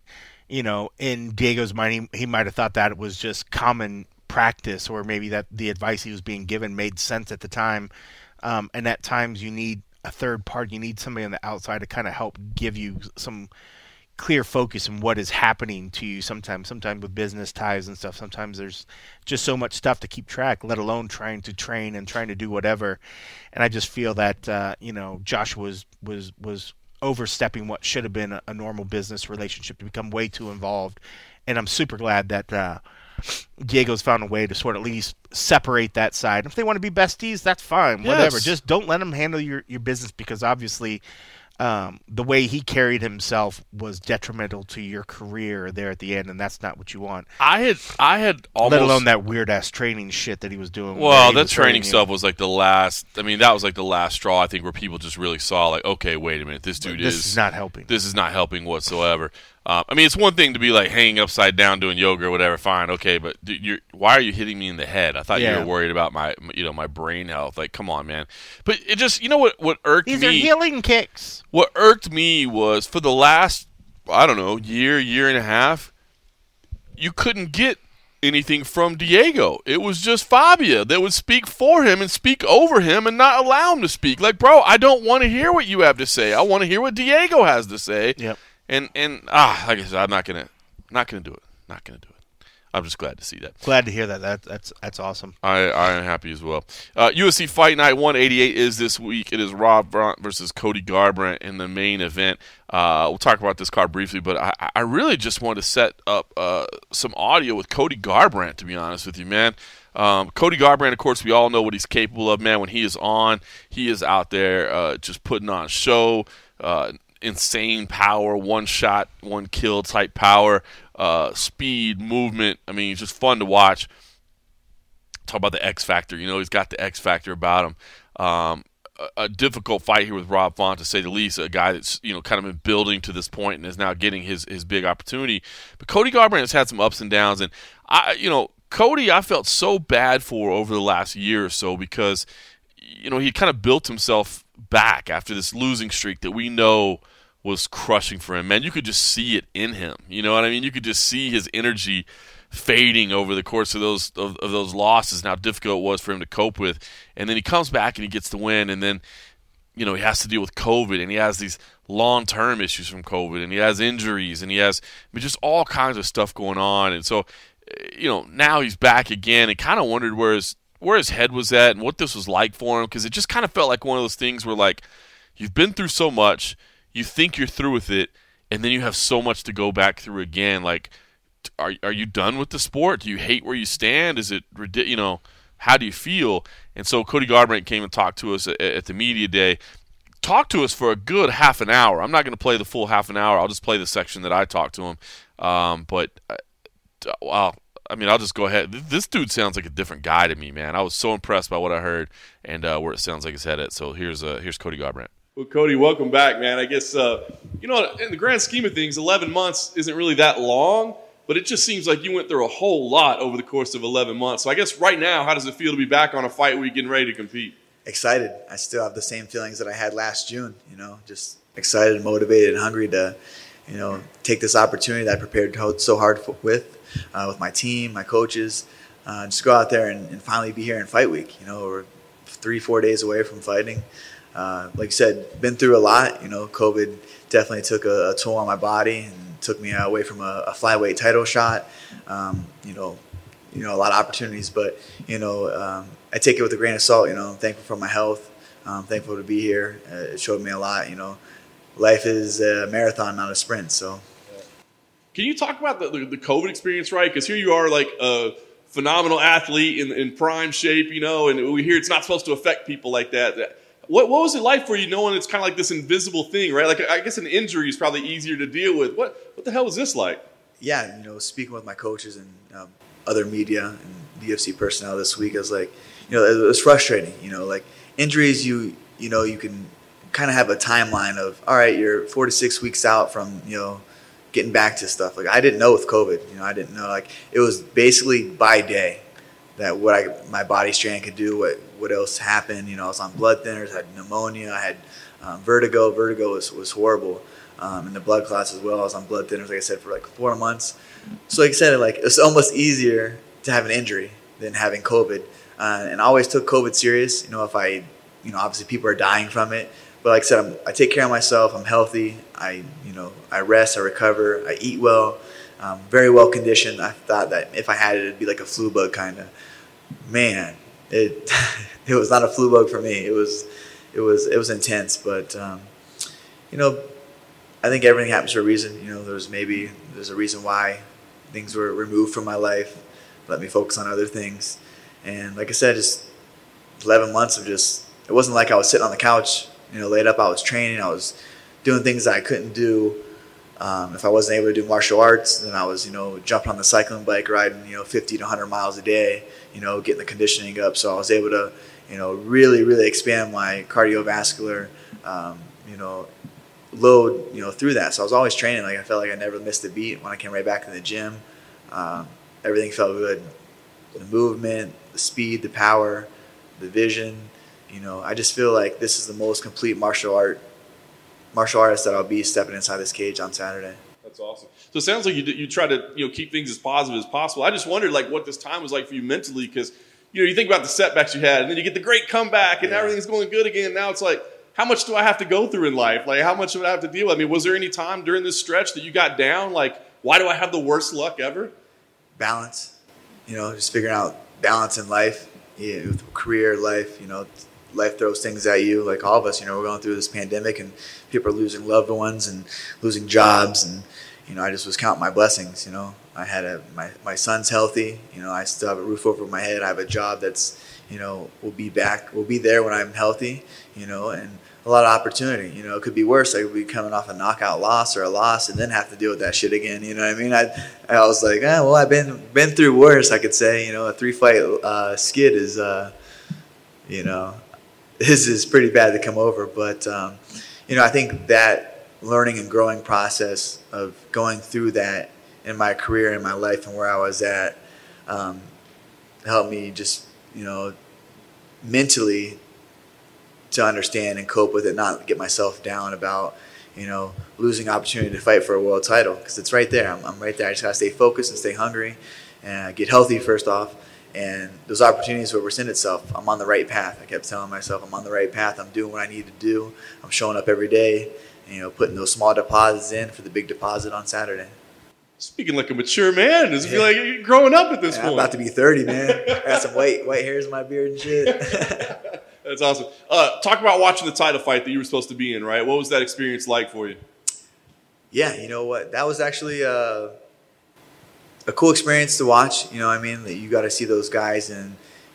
in Diego's mind, he might have thought that it was just common practice, or maybe that the advice he was being given made sense at the time. And at times you need a third party, you need somebody on the outside to kind of help give you some clear focus on what is happening to you. Sometimes with business ties and stuff, sometimes there's just so much stuff to keep track, let alone trying to train and trying to do whatever. And I just feel that Josh was overstepping what should have been a normal business relationship to become way too involved. And I'm super glad that Diego's found a way to sort of at least separate that side. If they want to be besties, that's fine. Yes. Whatever. Just don't let them handle your business, because obviously the way he carried himself was detrimental to your career there at the end, and that's not what you want. I had almost, let alone that weird ass training shit that he was doing. Well, that training stuff was like the last. I mean, that was like the last straw. I think where people just really saw like, okay, wait a minute, this is not helping. This is not helping whatsoever. I mean, it's one thing to be like hanging upside down doing yoga or whatever. Fine, okay, but why are you hitting me in the head? I thought you were worried about my brain health. Like, come on, man. But it just, what irked me. These are healing kicks. What irked me was for the last, I don't know, year and a half, you couldn't get anything from Diego. It was just Fabio that would speak for him and speak over him and not allow him to speak. Like, bro, I don't want to hear what you have to say. I want to hear what Diego has to say. Yep. And like I said, I'm not gonna do it. Not gonna do it. I'm just glad to see that. Glad to hear that. That's awesome. I am happy as well. UFC Fight Night 188 is this week. It is Rob Font versus Cody Garbrandt in the main event. We'll talk about this card briefly, but I really just want to set up some audio with Cody Garbrandt, to be honest with you, man. Cody Garbrandt, of course, we all know what he's capable of, man. When he is on, he is out there just putting on a show. Insane power, one shot, one kill type power, speed, movement. I mean, it's just fun to watch. Talk about the X Factor. He's got the X Factor about him. A difficult fight here with Rob Font, to say the least. A guy that's kind of been building to this point and is now getting his big opportunity. But Cody Garbrandt has had some ups and downs, and Cody, I felt so bad for over the last year or so, because he kind of built himself back after this losing streak that we know was crushing for him. Man, you could just see it in him. You know what I mean? You could just see his energy fading over the course of those losses, and how difficult it was for him to cope with. And then he comes back and he gets the win, and then he has to deal with COVID, and he has these long-term issues from COVID, and he has injuries, and he has just all kinds of stuff going on. And so now he's back again, and kind of wondered where his head was at and what this was like for him, because it just kind of felt like one of those things where, like, you've been through so much, you think you're through with it, and then you have so much to go back through again. Like, are you done with the sport? Do you hate where you stand? Is it ridiculous? How do you feel? And so Cody Garbrandt came and talked to us at the media day. Talked to us for a good half an hour. I'm not going to play the full half an hour. I'll just play the section that I talked to him. Wow. I mean, I'll just go ahead. This dude sounds like a different guy to me, man. I was so impressed by what I heard and where it sounds like his head at. So here's Cody Garbrandt. Well, Cody, welcome back, man. I guess, in the grand scheme of things, 11 months isn't really that long, but it just seems like you went through a whole lot over the course of 11 months. So I guess right now, how does it feel to be back on a fight week getting ready to compete? Excited. I still have the same feelings that I had last June, just excited, motivated, and hungry to, take this opportunity that I prepared so hard with my team, my coaches, just go out there and finally be here in fight week. We're 3-4 days away from fighting. Like you said, been through a lot. COVID definitely took a toll on my body and took me away from a flyweight title shot. A lot of opportunities, but I take it with a grain of salt. I'm thankful for my health. I'm thankful to be here. It showed me a lot. Life is a marathon, not a sprint. So, can you talk about the COVID experience, right? Because here you are, like a phenomenal athlete in prime shape, and we hear it's not supposed to affect people like that. What was it like for you, knowing it's kind of like this invisible thing, right? Like, I guess an injury is probably easier to deal with. What the hell was this like? Yeah, speaking with my coaches and other media and UFC personnel this week, I was like, it was frustrating. Like injuries, you can kind of have a timeline of, all right, you're 4 to 6 weeks out from getting back to stuff. Like I didn't know with COVID, I didn't know. Like it was basically by day that my body strand could do, what else happened. I was on blood thinners, I had pneumonia, I had vertigo. Vertigo was horrible. and the blood clots as well. I was on blood thinners, like I said, for like 4 months. So like I said, like it's almost easier to have an injury than having COVID. And I always took COVID serious. Obviously people are dying from it. But like I said, I take care of myself. I'm healthy. I rest, I recover, I eat well, very well conditioned. I thought that if I had it, it'd be like a flu bug kind of. Man, it it was not a flu bug for me. It was intense. But I think everything happens for a reason. There's a reason why things were removed from my life. Let me focus on other things. And like I said, just 11 months of it wasn't like I was sitting on the couch, laid up. I was training. I was doing things that I couldn't do if I wasn't able to do martial arts. Then I was, jumping on the cycling bike, riding, 50 to 100 miles a day, getting the conditioning up. So I was able to, really, really expand my cardiovascular, load, through that. So I was always training. Like I felt like I never missed a beat when I came right back to the gym. Everything felt good. The movement, the speed, the power, the vision. I just feel like this is the most complete martial artist that I'll be stepping inside this cage on Saturday. That's awesome. So it sounds like you try to keep things as positive as possible. I just wondered like what this time was like for you mentally, because you think about the setbacks you had, and then you get the great comeback, and everything's going good again. Now it's like, how much do I have to go through in life? Like, how much do I have to deal with? I mean, was there any time during this stretch that you got down? Like, why do I have the worst luck ever? Balance. Just figuring out balance in life, career, life. Life throws things at you, like all of us. We're going through this pandemic, and people are losing loved ones and losing jobs, and I just was counting my blessings. I had my son's healthy. I still have a roof over my head. I have a job that's will be there when I'm healthy. And a lot of opportunity. It could be worse. I could be coming off a knockout loss or a loss and then have to deal with that shit again. You know what I mean? I was like, I've been through worse, I could say. A 3-fight skid is, this is pretty bad to come over. But, I think that learning and growing process of going through that in my career, in my life, and where I was at helped me just, mentally to understand and cope with it, not get myself down about, losing opportunity to fight for a world title, because it's right there. I'm right there. I just got to stay focused and stay hungry and get healthy first off. And those opportunities will present itself. I'm on the right path. I kept telling myself I'm on the right path. I'm doing what I need to do. I'm showing up every day, and, putting those small deposits in for the big deposit on Saturday. Speaking like a mature man, does it feel like you're growing up at this point? I'm about to be 30, man. I got some white hairs in my beard and shit. That's awesome. Talk about watching the title fight that you were supposed to be in, right? What was that experience like for you? Yeah, you know what? That was actually a cool experience to watch. That you got to see those guys, and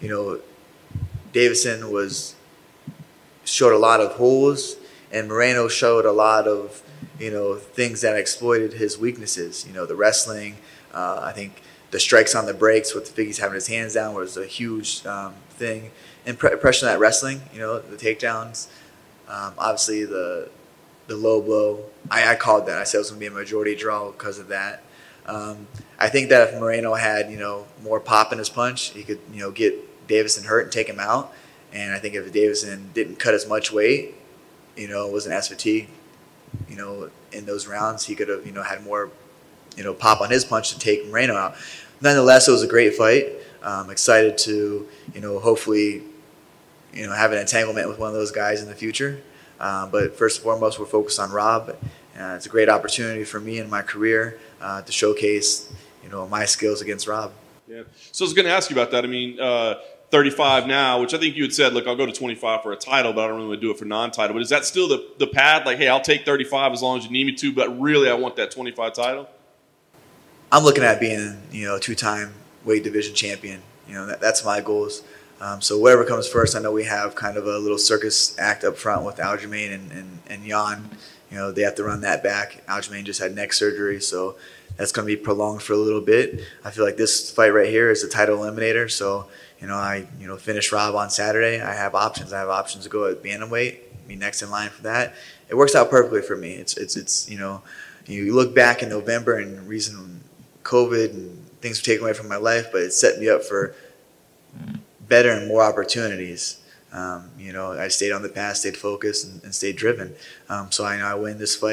Deiveson showed a lot of holes, and Moreno showed a lot of things that exploited his weaknesses. The wrestling, I think the strikes on the breaks with Figgy's having his hands down was a huge thing. And pressure on that wrestling, the takedowns, obviously the low blow. I called that. I said it was going to be a majority draw because of that. I think that if Moreno had, more pop in his punch, he could, get Deiveson hurt and take him out. And I think if Deiveson didn't cut as much weight, wasn't as fatigued, in those rounds, he could have, had more, pop on his punch to take Moreno out. Nonetheless, it was a great fight. I'm excited to, hopefully, have an entanglement with one of those guys in the future. But first and foremost, we're focused on Rob. It's a great opportunity for me in my career to showcase, my skills against Rob. Yeah. So I was going to ask you about that. I mean, 35 now, which I think you had said, look, I'll go to 25 for a title, but I don't really want to do it for non-title. But is that still the path? Like, hey, I'll take 35 as long as you need me to, but really I want that 25 title? I'm looking at being, 2-time weight division champion. That's my goals. So whatever comes first, I know we have kind of a little circus act up front with Aljamain and Jan. They have to run that back. Aljamain just had neck surgery, so that's going to be prolonged for a little bit. I feel like this fight right here is a title eliminator. So, I finish Rob on Saturday. I have options. I have options to go at bantamweight, be next in line for that. It works out perfectly for me. It's you look back in November and reason COVID and things were taken away from my life, but it set me up for better and more opportunities. I stayed on the path, stayed focused, and stayed driven. So I know I win this fight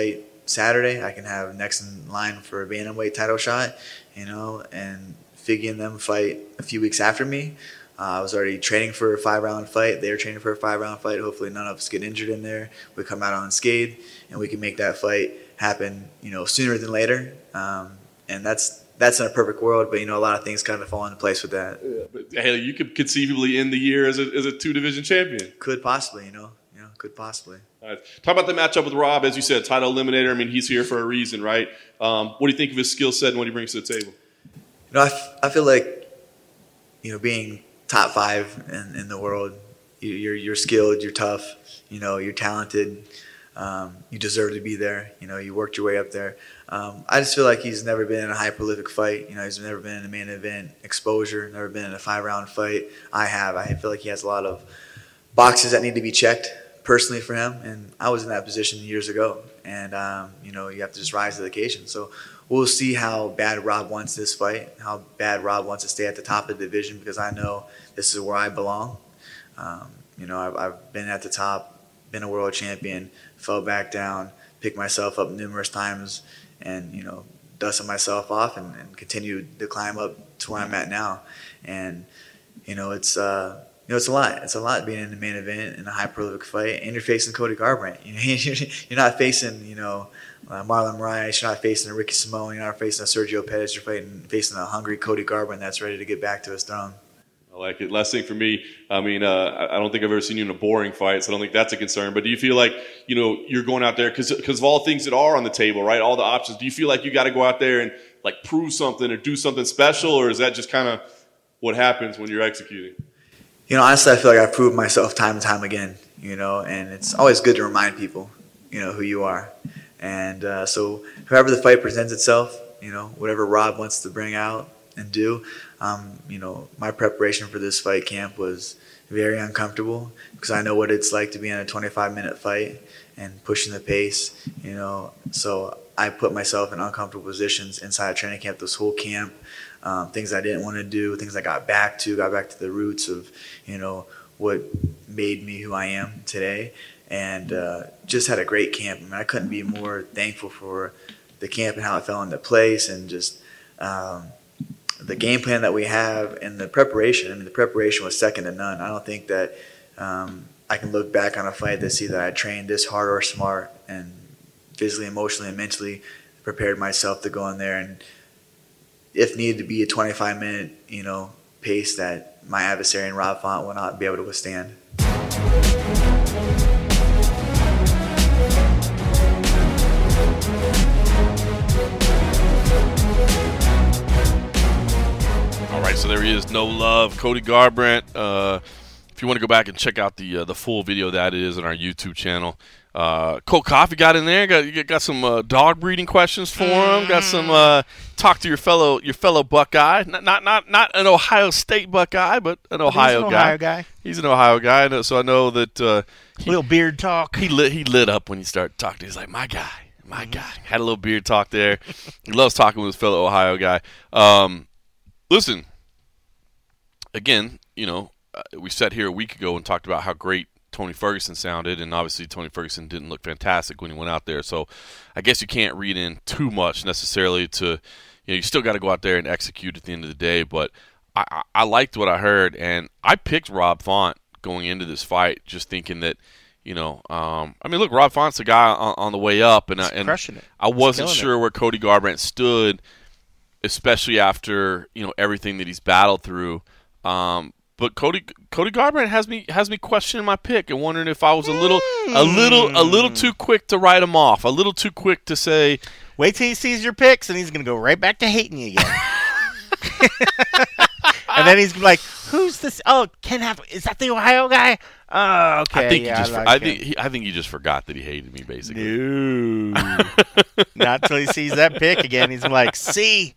Saturday, I can have next in line for a bantamweight title shot, and Figgy and them fight a few weeks after me. I was already training for a 5-round fight. They were training for a 5-round fight. Hopefully none of us get injured in there. We come out unscathed, and we can make that fight happen, sooner than later. And that's in a perfect world, but a lot of things kind of fall into place with that. Yeah, but hey, you could conceivably end the year as a 2-division champion. Could possibly, could possibly. All right. Talk about the matchup with Rob, as you said, title eliminator. I mean, he's here for a reason, right? What do you think of his skill set and what he brings to the table? I feel like, being top 5 in the world, you're skilled, you're tough, you're talented, you deserve to be there. You worked your way up there. I just feel like he's never been in a high prolific fight. He's never been in a main event exposure, never been in a 5-round fight. I have. I feel like he has a lot of boxes that need to be checked personally for him, and I was in that position years ago. And you have to just rise to the occasion. So we'll see how bad Rob wants this fight, how bad Rob wants to stay at the top of the division, because I know this is where I belong. I've been at the top, been a world champion, fell back down, picked myself up numerous times, and dusted myself off and continued to climb up to where I'm at now. And it's it's a lot. It's a lot being in the main event in a high prolific fight, and you're facing Cody Garbrandt. You're not facing Marlon Moraes. You're not facing a Ricky Simone. You're not facing a Sergio Pettis. You're facing a hungry Cody Garbrandt that's ready to get back to his throne. I like it. Last thing for me, I mean, I don't think I've ever seen you in a boring fight, so I don't think that's a concern. But do you feel like, you're going out there because of all things that are on the table, right, all the options, do you feel like you got to go out there and, prove something or do something special, or is that just kind of what happens when you're executing? Honestly, I feel like I've proved myself time and time again, and it's always good to remind people, who you are. And so however the fight presents itself, whatever Rob wants to bring out and do, my preparation for this fight camp was very uncomfortable because I know what it's like to be in a 25-minute fight and pushing the pace, So I put myself in uncomfortable positions inside training camp this whole camp. Things I didn't want to do, things I got back to the roots of, what made me who I am today. And just had a great camp. I mean, I couldn't be more thankful for the camp and how it fell into place, and just the game plan that we have and the preparation. I mean, the preparation was second to none. I don't think that I can look back on a fight to see that I trained this hard or smart and physically, emotionally, and mentally prepared myself to go in there and, if needed to be, a 25-minute, pace that my adversary in Rob Font will not be able to withstand. All right, so there he is, No Love, Cody Garbrandt. If you want to go back and check out the full video, that is on our YouTube channel. Cold Coffee got in there. Got some dog breeding questions for him. Got some talk to your fellow Buckeye. Not an Ohio State Buckeye, but an Ohio guy. He's an Ohio guy, so I know that little beard talk. He lit up when he started talking. He's like, my guy. Had a little beard talk there. He loves talking with his fellow Ohio guy. Listen, again, we sat here a week ago and talked about how great Tony Ferguson sounded, and obviously Tony Ferguson didn't look fantastic when he went out there. So I guess you can't read in too much necessarily to, you still got to go out there and execute at the end of the day. But I liked what I heard, and I picked Rob Font going into this fight, just thinking that, look, Rob Font's a guy on the way up, and crushing it. I wasn't sure where Cody Garbrandt stood, especially after everything that he's battled through. But Cody Garbrandt has me questioning my pick and wondering if I was a little too quick to write him off, a little too quick to say. Wait till he sees your picks, and he's going to go right back to hating you again. And then he's like, "Who's this? Oh, Ken Hathaway. Is that the Ohio guy? Oh, okay." I think he just forgot that he hated me, basically. No, not till he sees that pick again. He's like, "See,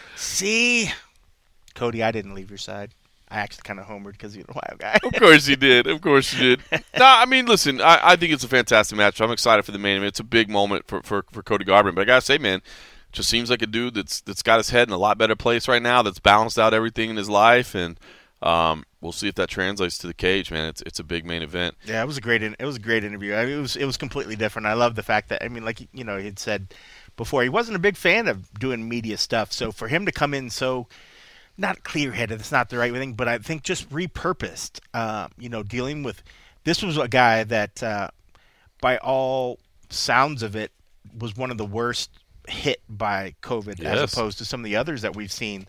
Cody, I didn't leave your side. I actually kind of homered because you're an Ohio guy." Of course you did. No, I mean, listen, I think it's a fantastic match. I'm excited for the main event. It's a big moment for Cody Garbrandt. But I got to say, man, just seems like a dude that's got his head in a lot better place right now, that's balanced out everything in his life. And We'll see if that translates to the cage, man. It's a big main event. Yeah, it was a great interview. I mean, it was completely different. I love the fact that, I mean, like, you know, he had said before, he wasn't a big fan of doing media stuff. So for him to come in so, not clear-headed, that's not the right thing, but I think just repurposed, you know, dealing with, this was a guy that, by all sounds of it, was one of the worst hit by COVID, as opposed to some of the others that we've seen.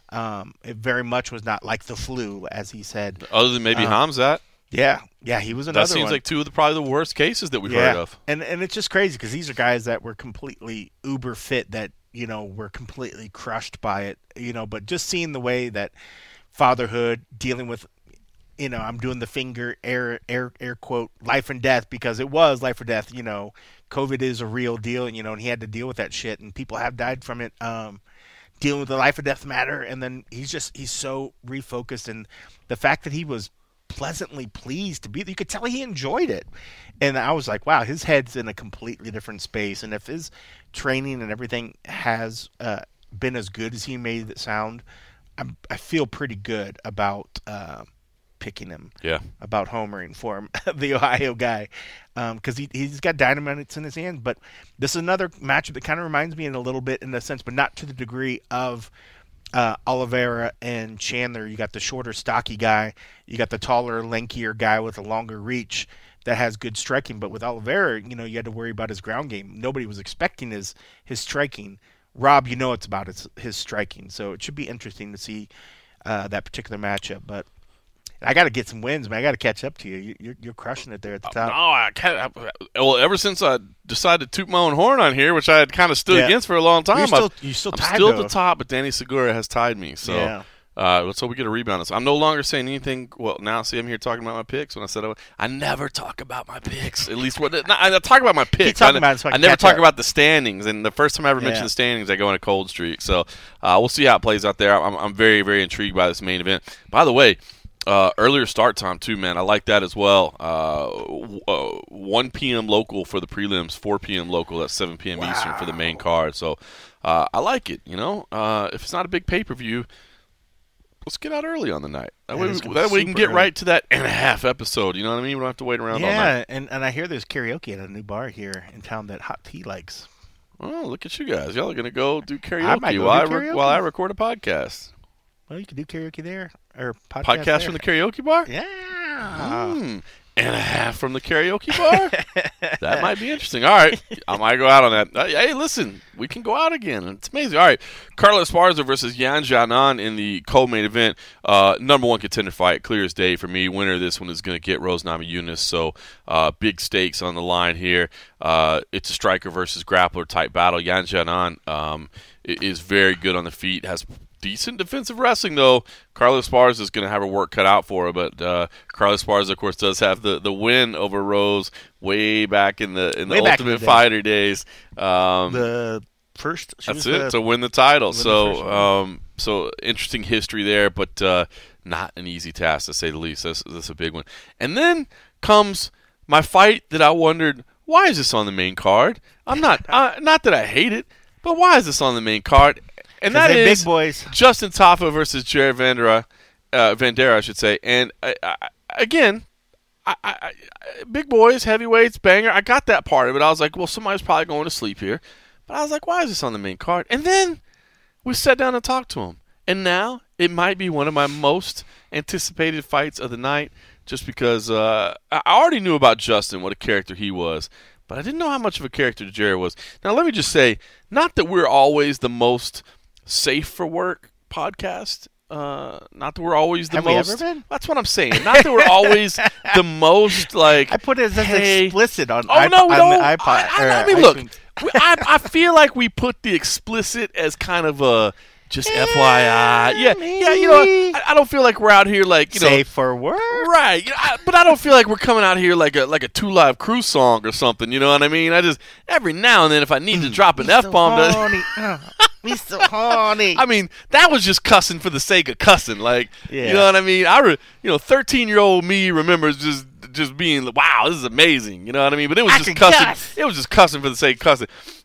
It very much was not like the flu, as he said. Other than maybe Hamzat. Yeah, he was another one. That seems like two of probably the worst cases that we've heard of. And it's just crazy because these are guys that were completely uber fit that, you know, were completely crushed by it, you know, but just seeing the way that fatherhood, dealing with, you know, I'm doing the finger air quote, life and death, because it was life or death, you know, COVID is a real deal, and, you know, and he had to deal with that shit, and people have died from it, dealing with the life or death matter, and then he's so refocused, and the fact that he was pleasantly pleased to be there, you could tell he enjoyed it, and I was like, wow, his head's in a completely different space, and if his training and everything has been as good as he made it sound, I feel pretty good about picking him, about homering for him, the Ohio guy, because he's got dynamites in his hands. But this is another matchup that kind of reminds me in a little bit in a sense, but not to the degree of Oliveira and Chandler. You got the shorter, stocky guy. You got the taller, lankier guy with a longer reach that has good striking. But with Oliveira, you know, you had to worry about his ground game. Nobody was expecting his striking. Rob, you know, it's about his striking. So it should be interesting to see that particular matchup. But I got to get some wins, man. I got to catch up to you. You're crushing it there at the top. No, I can't. Well, ever since I decided to toot my own horn on here, which I had kind of stood against for a long time, you're still tied, I'm still at the top, but Danny Segura has tied me. So let's hope we get a rebound. I'm no longer saying anything. Well, now see, I'm here talking about my picks. When I said I never talk about my picks. At least I talk about my picks. I never talk about the standings. And the first time I ever mention the standings, I go on a cold streak. So we'll see how it plays out there. I'm very, very intrigued by this main event. By the way, earlier start time too, man. I like that as well. 1 p.m. local for the prelims, 4 p.m. local at 7 p.m. Eastern for the main card. So I like it. You know, if it's not a big pay-per-view, let's get out early on the night. That way we can get right to that and a half episode. You know what I mean? We don't have to wait around all night. Yeah, and I hear there's karaoke at a new bar here in town that Hot Tea likes. Oh, look at you guys. Y'all are going to go do karaoke while I record a podcast. Well, you could do karaoke there. Or podcast there. From the karaoke bar? Yeah. And a half from the karaoke bar? That might be interesting. All right. I might go out on that. Hey, listen. We can go out again. It's amazing. All right. Carlos Esparza versus Yan Xiaonan in the co-main event. Number one contender fight. Clear as day for me. Winner of this one is going to get Rose Namajunas. So big stakes on the line here. It's a striker versus grappler type battle. Yan Xiaonan is very good on the feet. Has decent defensive wrestling, though. Carlos Esparza is going to have her work cut out for her, but Carlos Esparza, of course, does have the win over Rose way back in the Ultimate Fighter days. The first, that's it, to win the title. So interesting history there, but not an easy task, to say the least. That's a big one. And then comes my fight that I wondered, why is this on the main card? I'm not not that I hate it, but why is this on the main card? And that is big boys. Justin Tafa versus Jared Vandera, I should say. And again, big boys, heavyweights, banger. I got that part of it. I was like, well, somebody's probably going to sleep here. But I was like, why is this on the main card? And then we sat down and talked to him. And now it might be one of my most anticipated fights of the night, just because I already knew about Justin, what a character he was. But I didn't know how much of a character Jared was. Now, let me just say, not that we're always the most safe for work podcast. Not that we're always the most. Have we ever been? That's what I'm saying. Not that we're always the most like. I put it as explicit on. Oh no, we on don't. the iPod. I mean, look. I feel like we put the explicit as kind of a just FYI. Yeah. You know, I don't feel like we're out here like safe for work, right? But I don't feel like we're coming out here like a 2 Live Crew song or something. You know what I mean? I just every now and then if I need to drop an F-bomb. Me so horny. I mean, that was just cussing for the sake of cussing. Like, you know what I mean? 13-year-old me remembers just being, wow, this is amazing. You know what I mean? But it was just cussing. It was just cussing for the sake of cussing.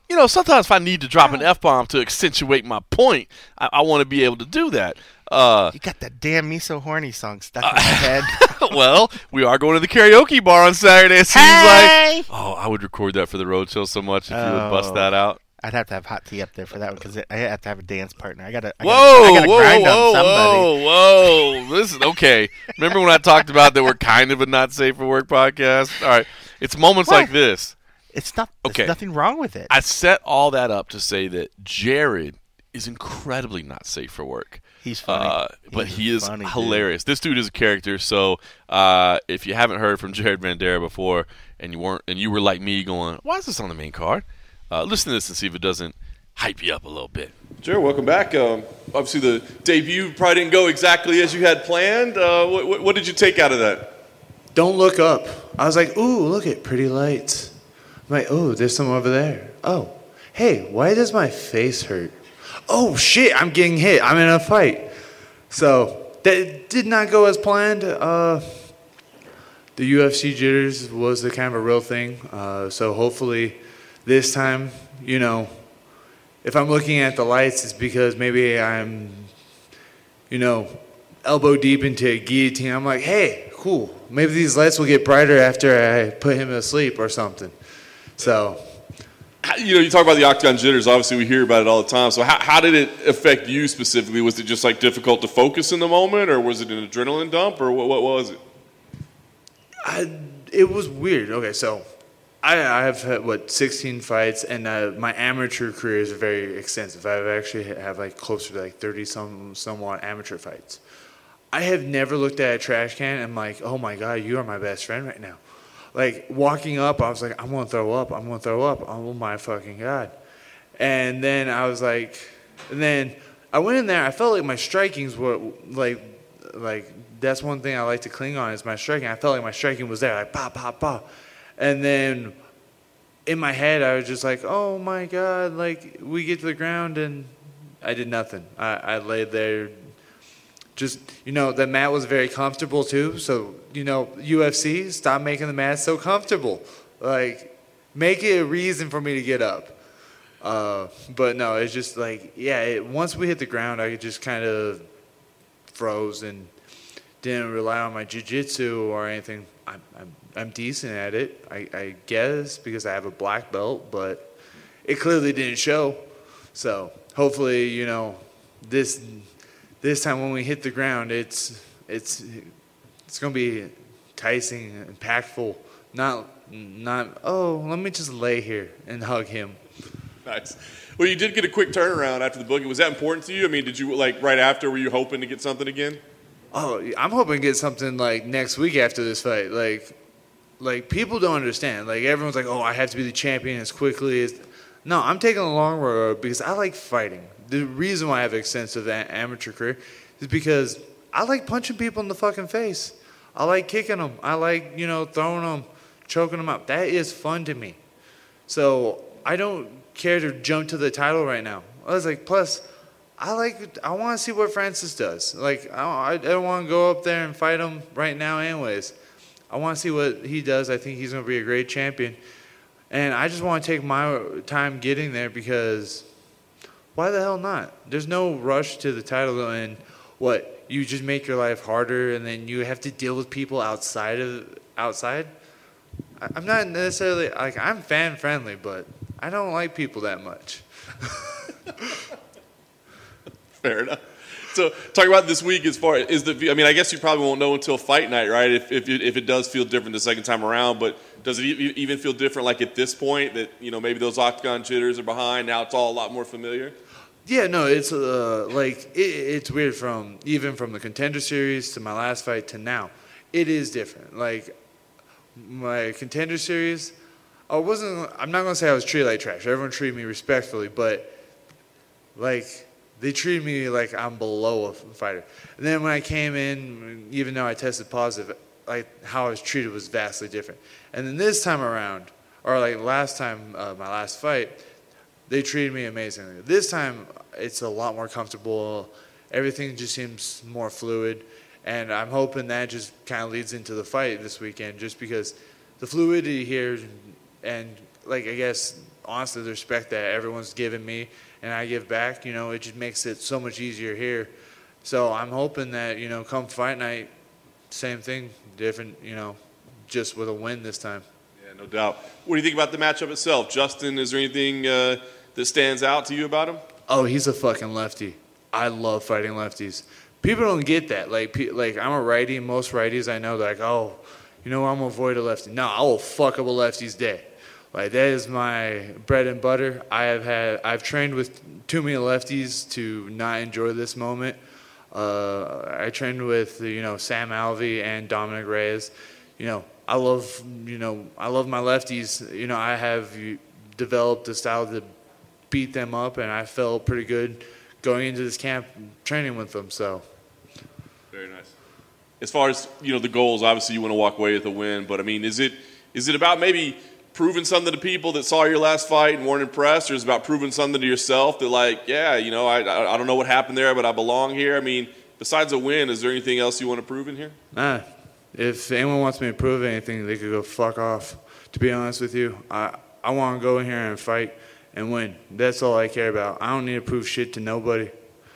sometimes if I need to drop an F-bomb to accentuate my point, I want to be able to do that. You got that damn Me So Horny song stuck in my head. Well, we are going to the karaoke bar on Saturday, it seems like. Oh, I would record that for the road show so much if you would bust that out. I'd have to have Hot Tea up there for that one because I have to have a dance partner. I gotta grind on somebody. Whoa. Listen, okay. Remember when I talked about that we're kind of a not safe for work podcast? All right. It's moments like this. It's not. Okay. There's nothing wrong with it. I set all that up to say that Jared is incredibly not safe for work. He's funny. But he is funny, hilarious. Dude. This dude is a character. So if you haven't heard from Jared Bandera before and you were like me going, why is this on the main card? Listen to this and see if it doesn't hype you up a little bit. Jared, welcome back. Obviously, the debut probably didn't go exactly as you had planned. What did you take out of that? Don't look up. I was like, ooh, look at pretty lights. I'm like, oh, there's some over there. Oh, hey, why does my face hurt? Oh, shit, I'm getting hit. I'm in a fight. So that did not go as planned. The UFC jitters was a kind of a real thing. So hopefully this time, if I'm looking at the lights, it's because maybe I'm, elbow deep into a guillotine. I'm like, hey, cool. Maybe these lights will get brighter after I put him to sleep or something. So, you talk about the octagon jitters. Obviously, we hear about it all the time. So, how did it affect you specifically? Was it just like difficult to focus in the moment, or was it an adrenaline dump, or what was it? It was weird. Okay, so I have had 16 fights, and my amateur career is very extensive. I actually have closer to 30 somewhat amateur fights. I have never looked at a trash can and I'm like, oh my God, you are my best friend right now. Walking up, I was like, I'm going to throw up. Oh my fucking God. And then I was like, I went in there, I felt like my strikings were that's one thing I like to cling on is my striking. I felt like my striking was there, pop, pop, pop. And then in my head, I was just like, oh my God, we get to the ground and I did nothing. I laid there. Just, the mat was very comfortable too. So, UFC, stop making the mat so comfortable. Make it a reason for me to get up. But no, it's just once we hit the ground, I just kind of froze and didn't rely on my jiu-jitsu or anything. I'm decent at it, I guess, because I have a black belt, but it clearly didn't show. So hopefully, this time when we hit the ground, it's going to be enticing, impactful. Not. Oh, let me just lay here and hug him. Nice. Well, you did get a quick turnaround after the booking. Was that important to you? I mean, did you right after? Were you hoping to get something again? Oh, I'm hoping to get something next week after this fight. People don't understand. Everyone's like, oh, I have to be the champion as quickly as. No, I'm taking the long road because I like fighting. The reason why I have an extensive amateur career is because I like punching people in the fucking face. I like kicking them. I like, throwing them, choking them out. That is fun to me. So I don't care to jump to the title right now. I was plus, I want to see what Francis does. I don't want to go up there and fight him right now anyways. I want to see what he does. I think he's going to be a great champion. And I just want to take my time getting there because why the hell not? There's no rush to the title, and you just make your life harder, and then you have to deal with people outside. I'm not necessarily I'm fan friendly, but I don't like people that much. Fair enough. So, talk about this week as far as I guess you probably won't know until fight night, right? If it does feel different the second time around, but does it even feel different at this point that maybe those octagon jitters are behind? Now it's all a lot more familiar. Yeah, no, it's it's weird from the Contender Series to my last fight to now. It is different. My Contender Series, I'm not gonna say I was treated like trash. Everyone treated me respectfully, but they treated me like I'm below a fighter. And then when I came in, even though I tested positive, how I was treated was vastly different. And then this time around, or last time, my last fight, they treated me amazingly. This time, it's a lot more comfortable. Everything just seems more fluid. And I'm hoping that just kind of leads into the fight this weekend, just because the fluidity here and I guess, honestly, the respect that everyone's given me and I give back, it just makes it so much easier here. So I'm hoping that, come fight night, same thing, different, just with a win this time. Yeah, no doubt. What do you think about the matchup itself? Justin, is there anything that stands out to you about him? Oh, he's a fucking lefty. I love fighting lefties. People don't get that. Like I'm a righty. Most righties I know, they're like, oh, I'm going to avoid a lefty. No, I will fuck up a lefty's day. Like, that is my bread and butter. I've trained with too many lefties to not enjoy this moment. I trained with, Sam Alvey and Dominic Reyes. I love my lefties. I have developed a style to beat them up, and I felt pretty good going into this camp training with them. So, very nice. As far as the goals, obviously you want to walk away with a win, but I mean, is it about maybe proving something to people that saw your last fight and weren't impressed, or is it about proving something to yourself that I don't know what happened there, but I belong here? I mean, besides a win, is there anything else you want to prove in here? Nah. If anyone wants me to prove anything, they could go fuck off. To be honest with you, I want to go in here and fight and win. That's all I care about. I don't need to prove shit to nobody.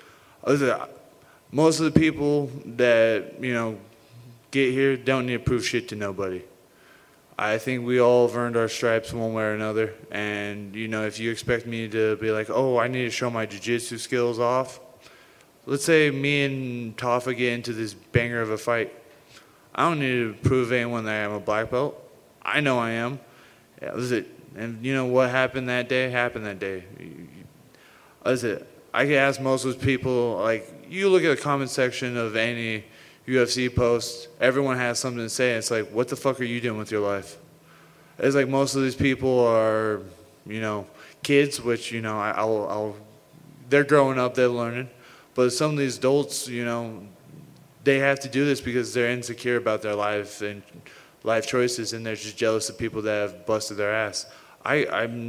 Most of the people that, get here don't need to prove shit to nobody. I think we all have earned our stripes one way or another. And, if you expect me to be like, oh, I need to show my jiu-jitsu skills off. Let's say me and Tafa get into this banger of a fight. I don't need to prove anyone that I'm a black belt. I know I am. Yeah, that's it. And what happened that day? Happened that day. That's it. I can ask most of those people, you look at the comment section of any UFC post, everyone has something to say. It's like, what the fuck are you doing with your life? It's like most of these people are, kids, which, they're growing up, they're learning. But some of these adults, they have to do this because they're insecure about their life and life choices, and they're just jealous of people that have busted their ass. I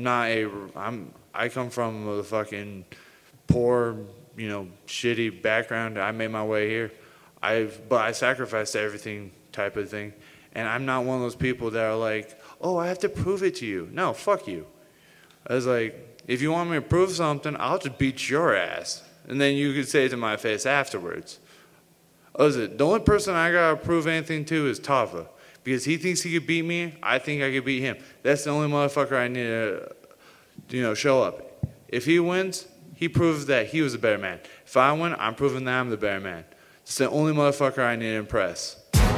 come from a fucking poor, shitty background. I made my way here. But I sacrificed everything type of thing. And I'm not one of those people that are like, oh, I have to prove it to you. No, fuck you. I was like, if you want me to prove something, I'll just beat your ass. And then you could say it to my face afterwards. The only person I gotta prove anything to is Tafa. Because he thinks he could beat me, I think I could beat him. That's the only motherfucker I need to, show up. If he wins, he proves that he was a better man. If I win, I'm proving that I'm the better man. It's the only motherfucker I need to impress.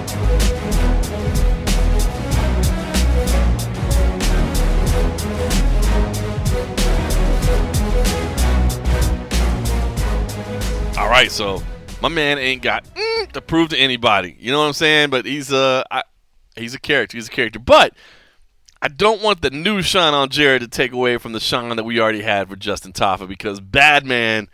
All right, so my man ain't got to prove to anybody. You know what I'm saying? But he's a character. He's a character. But I don't want the new Sean on Jared to take away from the Sean that we already had for Justin Tafa, because bad man,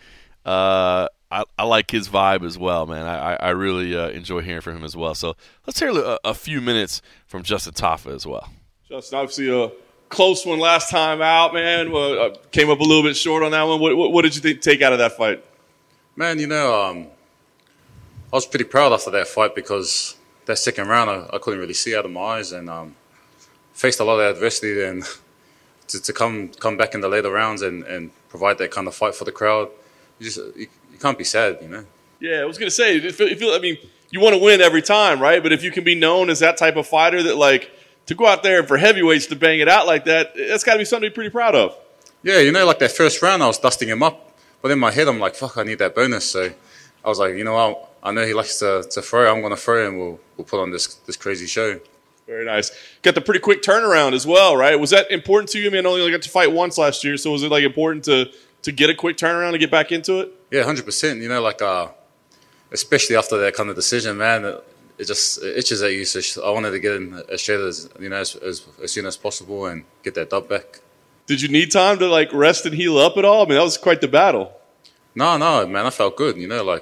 I like his vibe as well, man. I really enjoy hearing from him as well. So let's hear a few minutes from Justin Tafa as well. Justin, obviously a close one last time out, man. Came up a little bit short on that one. What did you take out of that fight? Man, I was pretty proud after that fight because that second round I couldn't really see out of my eyes, and faced a lot of adversity. And to come back in the later rounds and provide that kind of fight for the crowd, you can't be sad, Yeah, I was going to say, you want to win every time, right? But if you can be known as that type of fighter that, to go out there and for heavyweights to bang it out like that, that's got to be something to be pretty proud of. Yeah, like that first round, I was dusting him up. But in my head, I'm like, fuck, I need that bonus. So I was like, I know he likes to throw. I'm going to throw, and we'll put on this crazy show. Very nice. Got the pretty quick turnaround as well, right? Was that important to you? I mean, I only got to fight once last year, so was it important to get a quick turnaround and get back into it? Yeah, 100%. Especially after that kind of decision, man, it just itches at you. So I wanted to get in as straight as soon as possible and get that dub back. Did you need time to rest and heal up at all? I mean, that was quite the battle. No, man, I felt good.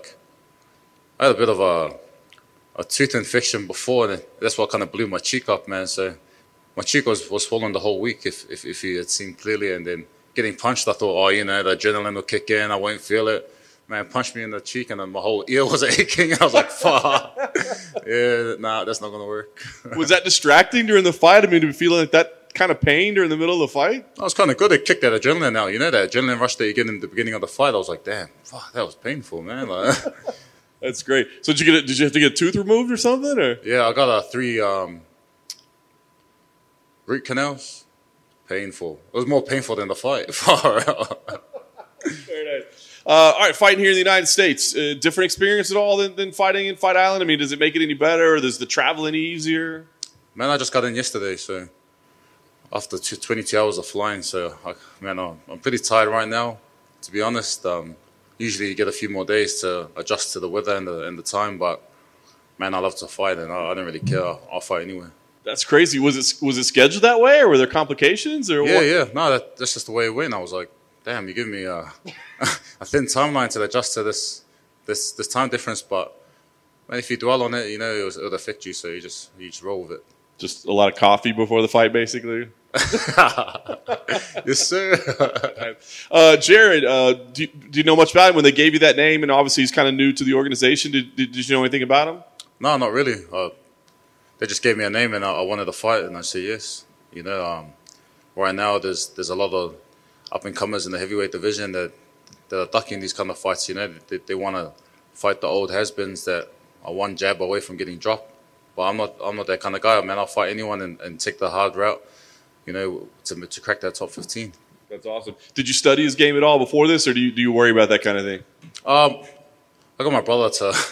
I had a bit of a tooth infection before, and that's what kind of blew my cheek up, man. So my cheek was swollen the whole week, if you had seen clearly. And then getting punched, I thought, the adrenaline will kick in, I won't feel it. Man, punched me in the cheek, and then my whole ear was aching. I was like, fuck. Yeah, nah, that's not going to work. Was that distracting during the fight? I mean, to be feeling like that kind of pain during the middle of the fight? I was kind of good. It kicked that adrenaline out. You know, that adrenaline rush that you get in the beginning of the fight. I was like, damn, fuck, that was painful, man. Like, That's great. So did you have to get a tooth removed or something? Or yeah, I got 3 root canals. Painful. It was more painful than the fight. Very nice. All right, fighting here in the United States, different experience at all than fighting in Fight Island? I mean, does it make it any better, or does the travel any easier? Man, I just got in yesterday, so after 22 hours of flying, so I'm pretty tired right now, to be honest. Usually you get a few more days to adjust to the weather and the time, but man, I love to fight, and I don't really care. I'll fight anyway. That's crazy. Was it scheduled that way, or were there complications? Or what? Yeah. No, that's just the way it went. I was like, damn, you give me a thin timeline to adjust to this time difference, but man, if you dwell on it, you know it would affect you, so you just roll with it. Just a lot of coffee before the fight, basically. Yes, sir. Jared, do you know much about him? When they gave you that name, and obviously he's kind of new to the organization, did you know anything about him? No, not really. They just gave me a name, and I wanted to fight, and I said yes. You know, right now there's a lot of up-and-comers in the heavyweight division that are ducking these kind of fights. You know, they want to fight the old has-beens that are one jab away from getting dropped. But I'm not that kind of guy, man. I'll fight anyone and take the hard route, you know, to crack that top 15. That's awesome. Did you study his game at all before this, or do you worry about that kind of thing? I got my brother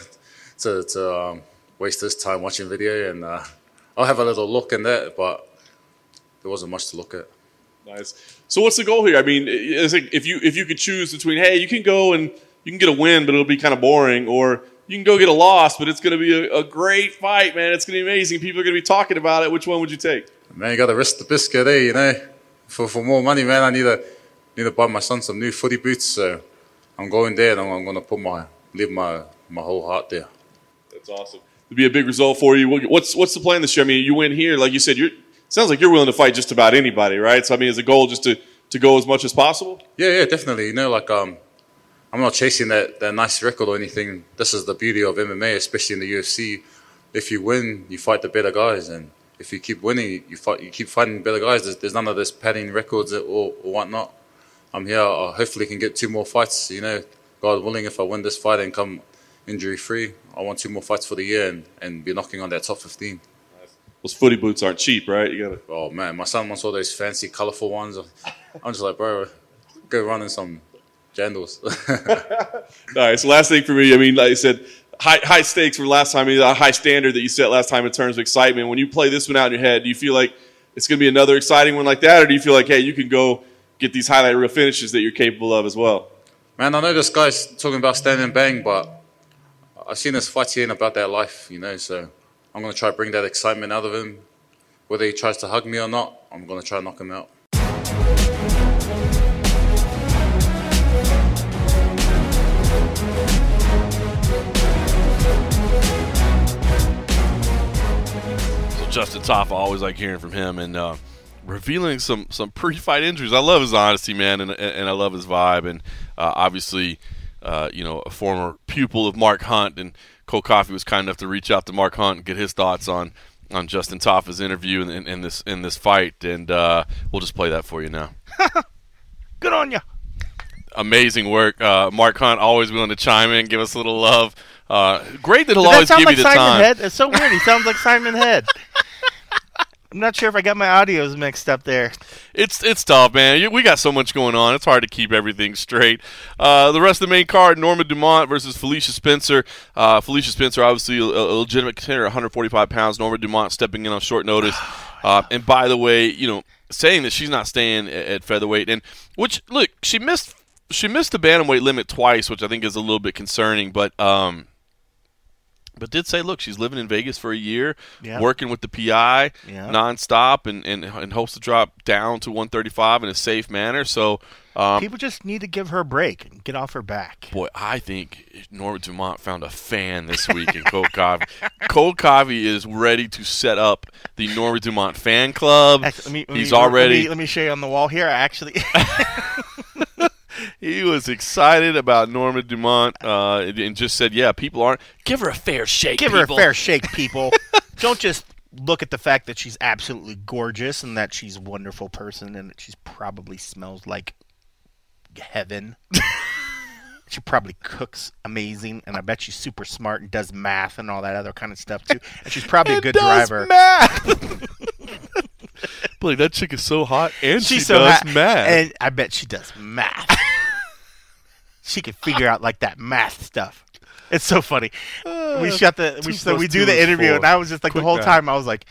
to waste his time watching video, and I'll have a little look in that, but there wasn't much to look at. Nice. So what's the goal here? I mean, it's like if you could choose between, hey, you can go and you can get a win, but it'll be kind of boring, or you can go get a loss, but it's going to be a great fight, man. It's going to be amazing. People are going to be talking about it. Which one would you take? Man, you got to risk the biscuit, you know. For more money, man, I need to buy my son some new footy boots. So I'm going there, and I'm going to leave my whole heart there. That's awesome. It'd be a big result for you. What's the plan this year? I mean, you win here, like you said. Sounds like you're willing to fight just about anybody, right? So I mean, is the goal just to go as much as possible? Yeah, definitely. You know, like I'm not chasing that nice record or anything. This is the beauty of MMA, especially in the UFC. If you win, you fight the better guys, and if you keep winning, you keep fighting better guys. There's none of this padding records or whatnot. I'm here. I hopefully can get 2 more fights. You know, God willing, if I win this fight and come injury free, I want 2 more fights for the year and be knocking on that top 15. Those footy boots aren't cheap, right? You gotta. Oh man, my son wants all those fancy, colorful ones. I'm just like, bro, go run in some jandals. All right. So last thing for me, I mean, like I said, high stakes for last time. A high standard that you set last time in terms of excitement. When you play this one out in your head, do you feel like it's going to be another exciting one like that, or do you feel like, hey, you can go get these highlight reel finishes that you're capable of as well? Man, I know this guy's talking about stand and bang, but I've seen this fight here about that life, you know, so I'm going to try to bring that excitement out of him. Whether he tries to hug me or not, I'm going to try to knock him out. So Justin Tafa, I always like hearing from him and revealing some pre-fight injuries. I love his honesty, man, and I love his vibe. And obviously, a former pupil of Mark Hunt, and Cole Coffey was kind enough to reach out to Mark Hunt and get his thoughts on Justin Tafa's interview in this fight, and we'll just play that for you now. Good on you. Amazing work. Mark Hunt always willing to chime in, give us a little love. Great that he'll always give you the Simon time. Head? It's so weird. He sounds like Simon Head. I'm not sure if I got my audios mixed up there. It's tough, man. We got so much going on. It's hard to keep everything straight. The rest of the main card, Norma Dumont versus Felicia Spencer. Felicia Spencer, obviously a legitimate contender, 145 pounds. Norma Dumont stepping in on short notice. And by the way, saying that she's not staying at featherweight, and which, look, she missed the bantamweight limit twice, which I think is a little bit concerning, but did say, look, she's living in Vegas for a year, working with the PI nonstop, and hopes to drop down to 135 in a safe manner. So people just need to give her a break and get off her back. Boy, I think Norma Dumont found a fan this week in Cole Coffey. Cole Coffey is ready to set up the Norma Dumont fan club. Let me show you on the wall here. He was excited about Norma Dumont and just said, yeah, people aren't. Give her a fair shake, Give her a fair shake, people. Don't just look at the fact that she's absolutely gorgeous and that she's a wonderful person and that she probably smells like heaven. She probably cooks amazing, and I bet she's super smart and does math and all that other kind of stuff too. And she's probably a good driver. Math. Like, that chick is so hot, and she so does hot, math. and I bet she does math. She can figure out like that math stuff. It's so funny. We do the interview, and I was just like, the whole time I was like,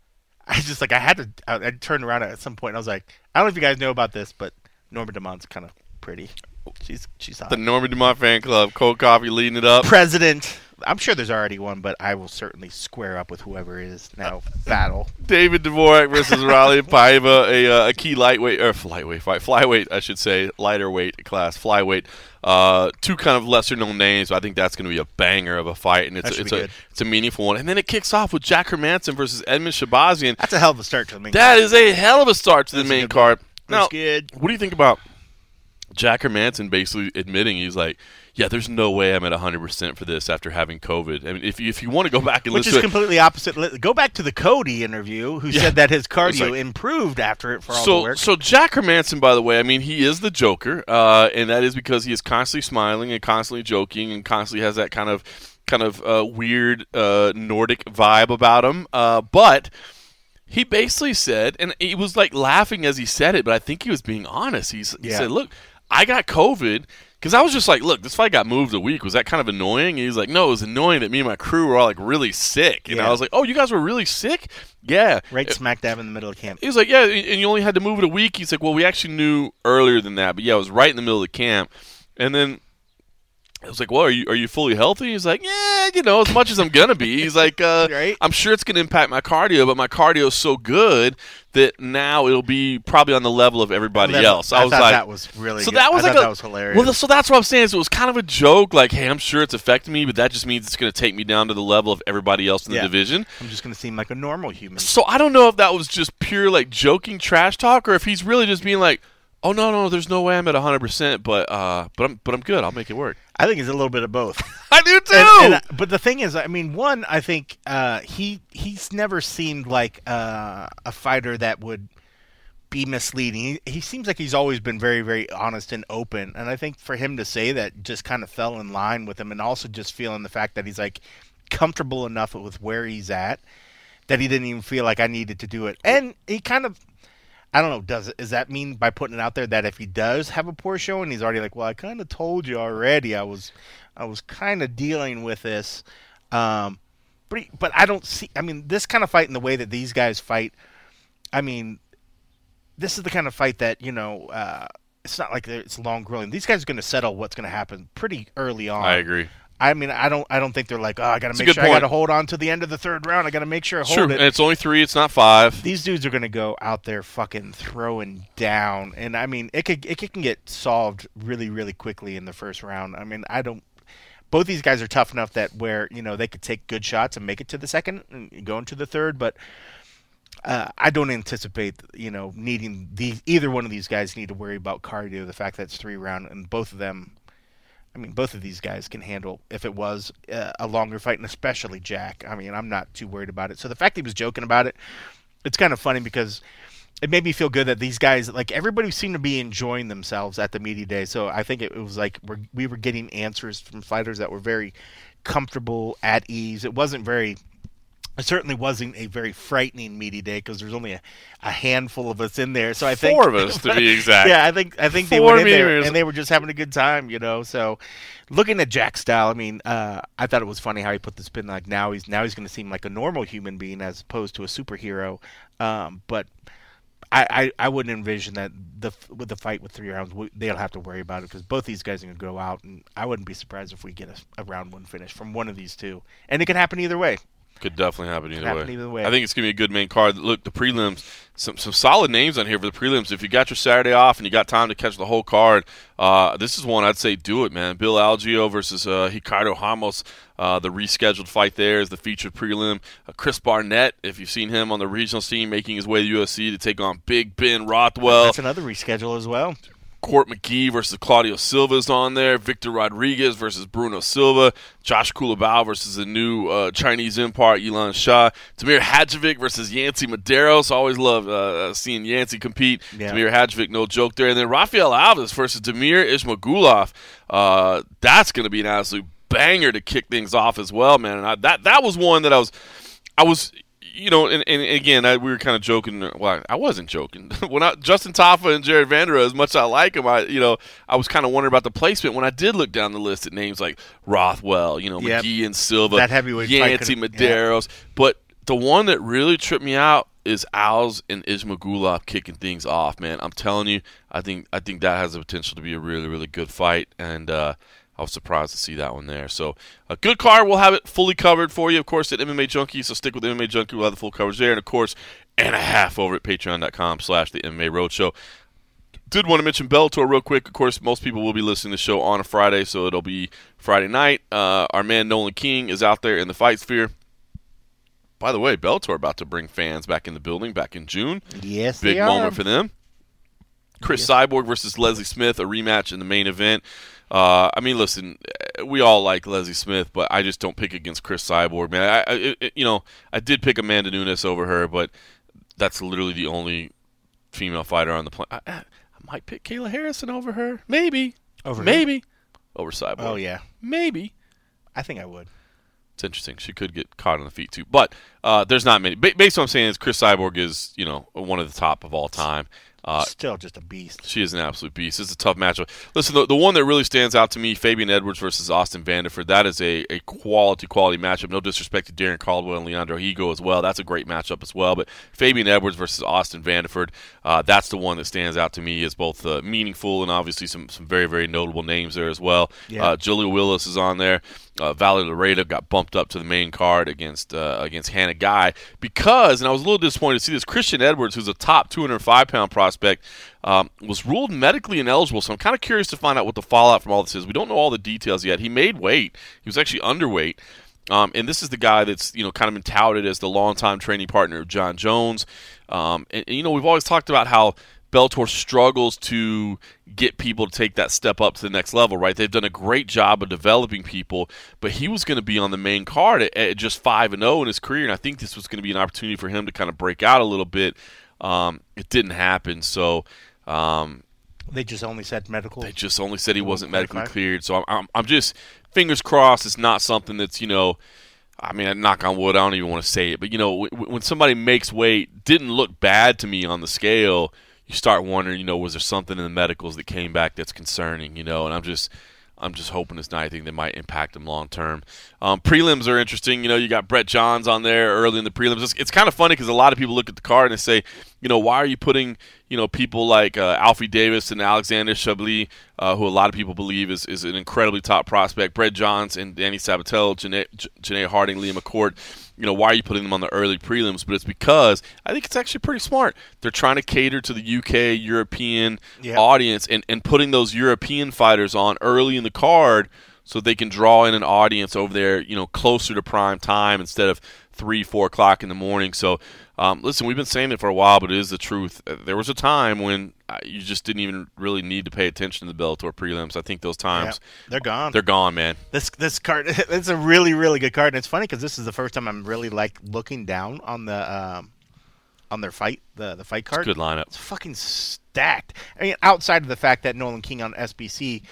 I turned around at some point, and I was like, I don't know if you guys know about this, but Norma Dumont's kind of pretty. She's hot. The Norma Dumont fan club, Cold Coffee leading it up. President. I'm sure there's already one, but I will certainly square up with whoever it is now. Battle. David Dvorak versus Raulian Paiva, a key flyweight, I should say, lighter weight class, flyweight. Two kind of lesser known names. I think that's going to be a banger of a fight, and it's a meaningful one. And then it kicks off with Jack Hermansson versus Edmund Shabazian. That's a hell of a start to the main card. That is a hell of a start to the main card. That's good. What do you think about Jack Hermansson basically admitting he's like, yeah, there's no way I'm at 100% for this after having COVID. I mean, if you want to go back and listen to it. Which is completely opposite. Go back to the Cody interview, who said that his cardio improved after it for all the work. So Jack Hermansson, by the way, I mean, he is the Joker, and that is because he is constantly smiling and constantly joking and constantly has that kind of weird Nordic vibe about him. But he basically said, and he was like laughing as he said it, but I think he was being honest. He said, look, I got COVID. Because I was just like, look, this fight got moved a week. Was that kind of annoying? And he's like, no, it was annoying that me and my crew were all like really sick. And I was like, oh, you guys were really sick? Yeah. Right smack dab in the middle of camp. He was like, yeah, and you only had to move it a week. He's like, well, we actually knew earlier than that. But yeah, it was right in the middle of the camp. And then I was like, well, are you fully healthy? He's like, yeah, as much as I'm going to be. He's like, right? I'm sure it's going to impact my cardio, but my cardio is so good that now it'll be probably on the level of everybody else. I was like, that was really good. That was hilarious. Well, so that's what I'm saying is it was kind of a joke, like, hey, I'm sure it's affecting me, but that just means it's going to take me down to the level of everybody else in the division. I'm just going to seem like a normal human. So I don't know if that was just pure, like, joking trash talk or if he's really just being like, oh, no, there's no way I'm at 100%, but I'm good. I'll make it work. I think it's a little bit of both. I do too. But the thing is, I mean, one, I think he's never seemed like a fighter that would be misleading. He seems like he's always been very, very honest and open. And I think for him to say that just kind of fell in line with him, and also just feeling the fact that he's like comfortable enough with where he's at that he didn't even feel like I needed to do it. And he kind of, I don't know, does that mean by putting it out there that if he does have a poor show and he's already like, well, I kind of told you already, I was kind of dealing with this, but I don't see. I mean, this kind of fight and the way that these guys fight, I mean, this is the kind of fight that it's not like it's long growing. These guys are going to settle what's going to happen pretty early on. I agree. I mean, I don't think they're like, oh, I got to make sure I got to hold on to the end of the third round. I got to make sure I hold it. And it's only 3, it's not 5. These dudes are going to go out there fucking throwing down. And, I mean, it can get solved really, really quickly in the first round. I mean, both these guys are tough enough that where, they could take good shots and make it to the second and go into the third. But I don't anticipate, needing either one of these guys need to worry about cardio, the fact that it's 3 round, and both of them. I mean, both of these guys can handle if it was a longer fight, and especially Jack. I mean, I'm not too worried about it. So the fact he was joking about it, it's kind of funny because it made me feel good that these guys, like everybody seemed to be enjoying themselves at the media day. So I think it was like we were getting answers from fighters that were very comfortable, at ease. It certainly wasn't a very frightening media day because there's only a handful of us in there. So I think 4 of us to be exact. Yeah, I think they went in there and they were just having a good time, So looking at Jack's style, I mean, I thought it was funny how he put the spin like now he's going to seem like a normal human being as opposed to a superhero. But I wouldn't envision that with the fight with 3 rounds they'll have to worry about it because both these guys are going to go out, and I wouldn't be surprised if we get a round 1 finish from one of these two, and it could happen either way. Could definitely happen either way. I think it's going to be a good main card. Look, the prelims, some solid names on here for the prelims. If you got your Saturday off and you got time to catch the whole card, this is one I'd say do it, man. Bill Algeo versus Ricardo Ramos. The rescheduled fight there is the featured prelim. Chris Barnett, if you've seen him on the regional scene, making his way to UFC to take on Big Ben Rothwell. That's another reschedule as well. Court McGee versus Claudio Silva is on there. Victor Rodriguez versus Bruno Silva. Josh Kulabau versus the new Chinese import, Yilan Shah. Tamir Hadjovic versus Yancy Medeiros. Always love seeing Yancy compete. Yeah. Tamir Hadjovic, no joke there. And then Rafael Alves versus Damir Ismagulov. That's going to be an absolute banger to kick things off as well, man. And that was one that I was. You know, and again, we were kind of joking. Well, I wasn't joking. Justin Taffa and Jared Vanderohe, as much as I like him, I was kind of wondering about the placement when I did look down the list at names like Rothwell, McGee and Silva, that heavyweight Yancy Medeiros. Yeah. But the one that really tripped me out is Alves and Ismagulov kicking things off, man. I'm telling you, I think that has the potential to be a really, really good fight, and I was surprised to see that one there. So, a good card. We'll have it fully covered for you, of course, at MMA Junkie. So, stick with MMA Junkie. We'll have the full coverage there. And, of course, and a half over at patreon.com/the MMA Roadshow. Did want to mention Bellator real quick. Of course, most people will be listening to the show on a Friday, so it'll be Friday night. Our man Nolan King is out there in the fight sphere. By the way, Bellator about to bring fans back in the building back in June. Yes, big moment for them. Chris Cyborg versus Leslie Smith, a rematch in the main event. I mean, listen, we all like Leslie Smith, but I just don't pick against Chris Cyborg, man. I did pick Amanda Nunes over her, but that's literally the only female fighter on the planet. I might pick Kayla Harrison over her, maybe, over Cyborg. Oh yeah, maybe. I think I would. It's interesting. She could get caught on the feet too, but there's not many. Based on what I'm saying is Chris Cyborg is one of the top of all time. Still just a beast. She is an absolute beast. It's a tough matchup. Listen, the one that really stands out to me, Fabian Edwards versus Austin Vanderford, that is a quality matchup. No disrespect to Darren Caldwell and Leandro Higo as well. That's a great matchup as well. But Fabian Edwards versus Austin Vanderford, that's the one that stands out to me as both meaningful and obviously some very, very notable names there as well. Yeah. Julia Willis is on there. Valerie Laredo got bumped up to the main card against Hannah Guy because, and I was a little disappointed to see this, Christian Edwards, who's a top 205-pound prospect, was ruled medically ineligible. So I'm kind of curious to find out what the fallout from all this is. We don't know all the details yet. He made weight. He was actually underweight. And this is the guy that's kind of been touted as the longtime training partner of John Jones. And we've always talked about how Bellator struggles to get people to take that step up to the next level, right? They've done a great job of developing people, but he was going to be on the main card at just 5-0 in his career, and I think this was going to be an opportunity for him to kind of break out a little bit. It didn't happen, so they just only said medical. They just only said he wasn't medically cleared, so I'm just fingers crossed. It's not something that's I mean, knock on wood, I don't even want to say it, but when somebody makes weight, didn't look bad to me on the scale. You start wondering, was there something in the medicals that came back that's concerning, and I'm just hoping it's not anything that might impact him long term. Prelims are interesting. You got Brett Johns on there early in the prelims. It's kind of funny because a lot of people look at the card and they say, why are you putting, people like Alfie Davis and Alexander Chablis, who a lot of people believe is an incredibly top prospect, Brett Johns and Danny Sabatello, Janae Harding, Liam McCord. Why are you putting them on the early prelims? But it's because I think it's actually pretty smart. They're trying to cater to the UK, European audience and putting those European fighters on early in the card so they can draw in an audience over there, closer to prime time instead of 3-4 o'clock in the morning. So, listen, we've been saying it for a while, but it is the truth. There was a time when you just didn't even really need to pay attention to the Bellator prelims. I think those times they're gone. They're gone, man. This card, it's a really, really good card, and it's funny because this is the first time I'm really looking down on the on their fight, the fight card. It's a good lineup. It's fucking stacked. I mean, outside of the fact that Nolan King on SBC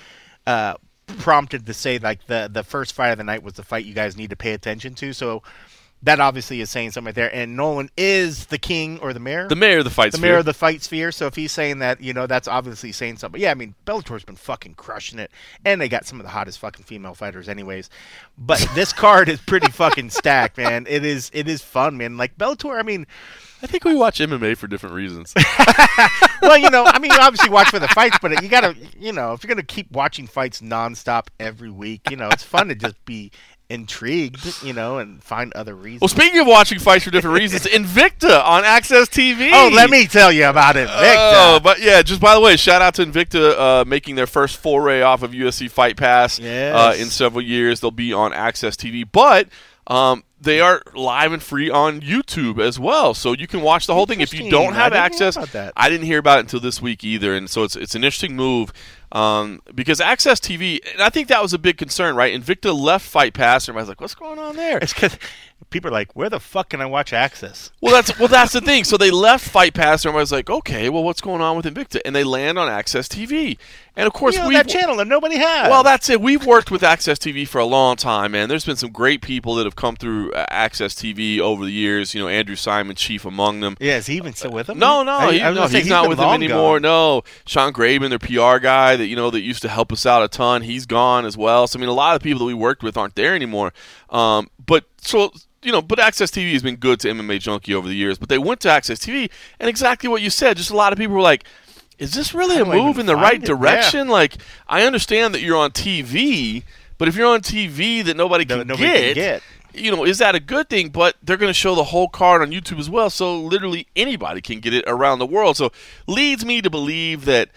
prompted to say the first fight of the night was the fight you guys need to pay attention to. So that obviously is saying something right there. And Nolan is the king or the mayor? The mayor of the fight sphere. The mayor of the fight sphere. So if he's saying that, that's obviously saying something. But yeah, I mean, Bellator's been fucking crushing it. And they got some of the hottest fucking female fighters anyways. But this card is pretty fucking stacked, man. It is fun, man. Like Bellator, I mean, I think we watch MMA for different reasons. Well, I mean, you obviously watch for the fights, but you got to, if you're going to keep watching fights nonstop every week, it's fun to just be intrigued, and find other reasons. Well, speaking of watching fights for different reasons, Invicta on Access TV. Oh, let me tell you about Invicta. Oh, but yeah, just by the way, shout out to Invicta making their first foray off of UFC Fight Pass in several years. They'll be on Access TV, but they are live and free on YouTube as well, so you can watch the whole thing. If you don't have access, I didn't hear about it until this week either, and so it's an interesting move because Access TV, and I think that was a big concern, right? Invicta left Fight Pass, and I was like, "What's going on there?" It's because people are like, "Where the fuck can I watch Access?" Well, that's the thing. So they left Fight Pass, and I was like, "Okay, well, what's going on with Invicta?" And they land on Access TV, and of course, that channel that nobody has. Well, that's it. We've worked with Access TV for a long time, man. There's been some great people that have come through Access TV over the years. You know, Andrew Simon, chief among them. Yeah, is he even still with them? No, he's not with them anymore. Gone. No, Sean Graben, their PR guy that used to help us out a ton. He's gone as well. So I mean, a lot of the people that we worked with aren't there anymore. But Access TV has been good to MMA Junkie over the years. But they went to Access TV, and exactly what you said. Just a lot of people were like, is this really a move in the right direction? Yeah. Like, I understand that you're on TV, but if you're on TV that nobody can get, is that a good thing? But they're going to show the whole card on YouTube as well, so literally anybody can get it around the world. So leads me to believe that,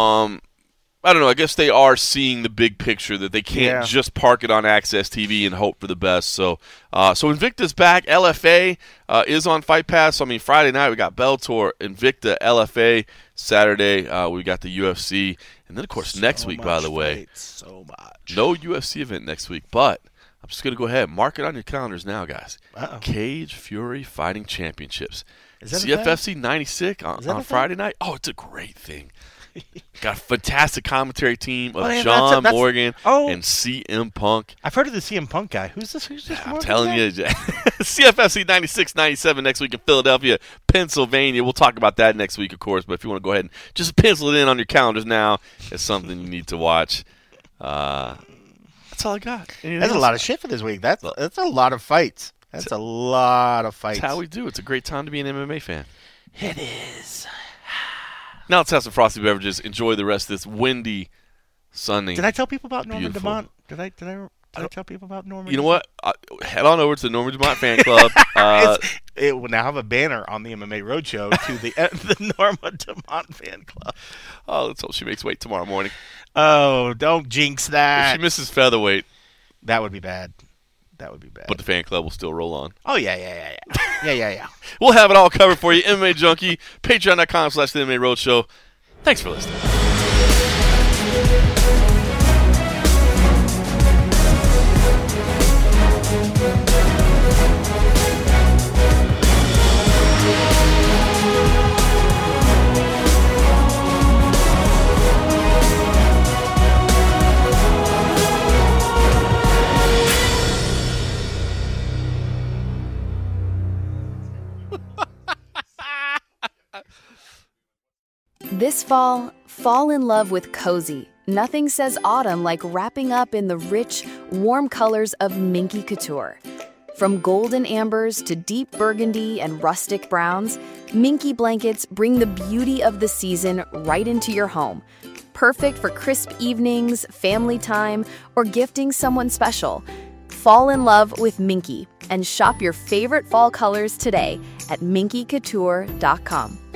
I don't know, I guess they are seeing the big picture, that they can't just park it on Access TV and hope for the best. So Invicta's back. LFA is on Fight Pass. So, I mean, Friday night we got Bellator, Invicta, LFA. Saturday we got the UFC. And then, of course, next week, by the way, no UFC event next week. But I'm just going to go ahead and mark it on your calendars now, guys. Cage Fury Fighting Championships. Is that CFFC 96 on Friday night. Oh, it's a great thing. Got a fantastic commentary team of John Morgan and CM Punk. I've heard of the CM Punk guy. Who's this? I'm telling you, CFFC 96-97 next week in Philadelphia, Pennsylvania. We'll talk about that next week, of course. But if you want to go ahead and just pencil it in on your calendars now, it's something you need to watch. That's all I got. That's a lot of shit for this week. That's a lot of fights. That's a lot of fights. That's how we do. It's a great time to be an MMA fan. It is. Now let's have some frosty beverages. Enjoy the rest of this windy, sunny. Did I tell people about Norman Dumont? Did I tell people about Norman? You know what? Head on over to the Norman Dumont fan club. It will now have a banner on the MMA Roadshow to the Norman Dumont fan club. Oh, let's hope she makes weight tomorrow morning. Oh, don't jinx that. If she misses featherweight, that would be bad. But the fan club will still roll on. Oh, yeah. We'll have it all covered for you. MMA Junkie, patreon.com/The MMA Roadshow. Thanks for listening. This fall in love with cozy. Nothing says autumn like wrapping up in the rich, warm colors of Minky Couture. From golden ambers to deep burgundy and rustic browns, Minky blankets bring the beauty of the season right into your home. Perfect for crisp evenings, family time, or gifting someone special. Fall in love with Minky and shop your favorite fall colors today at minkycouture.com.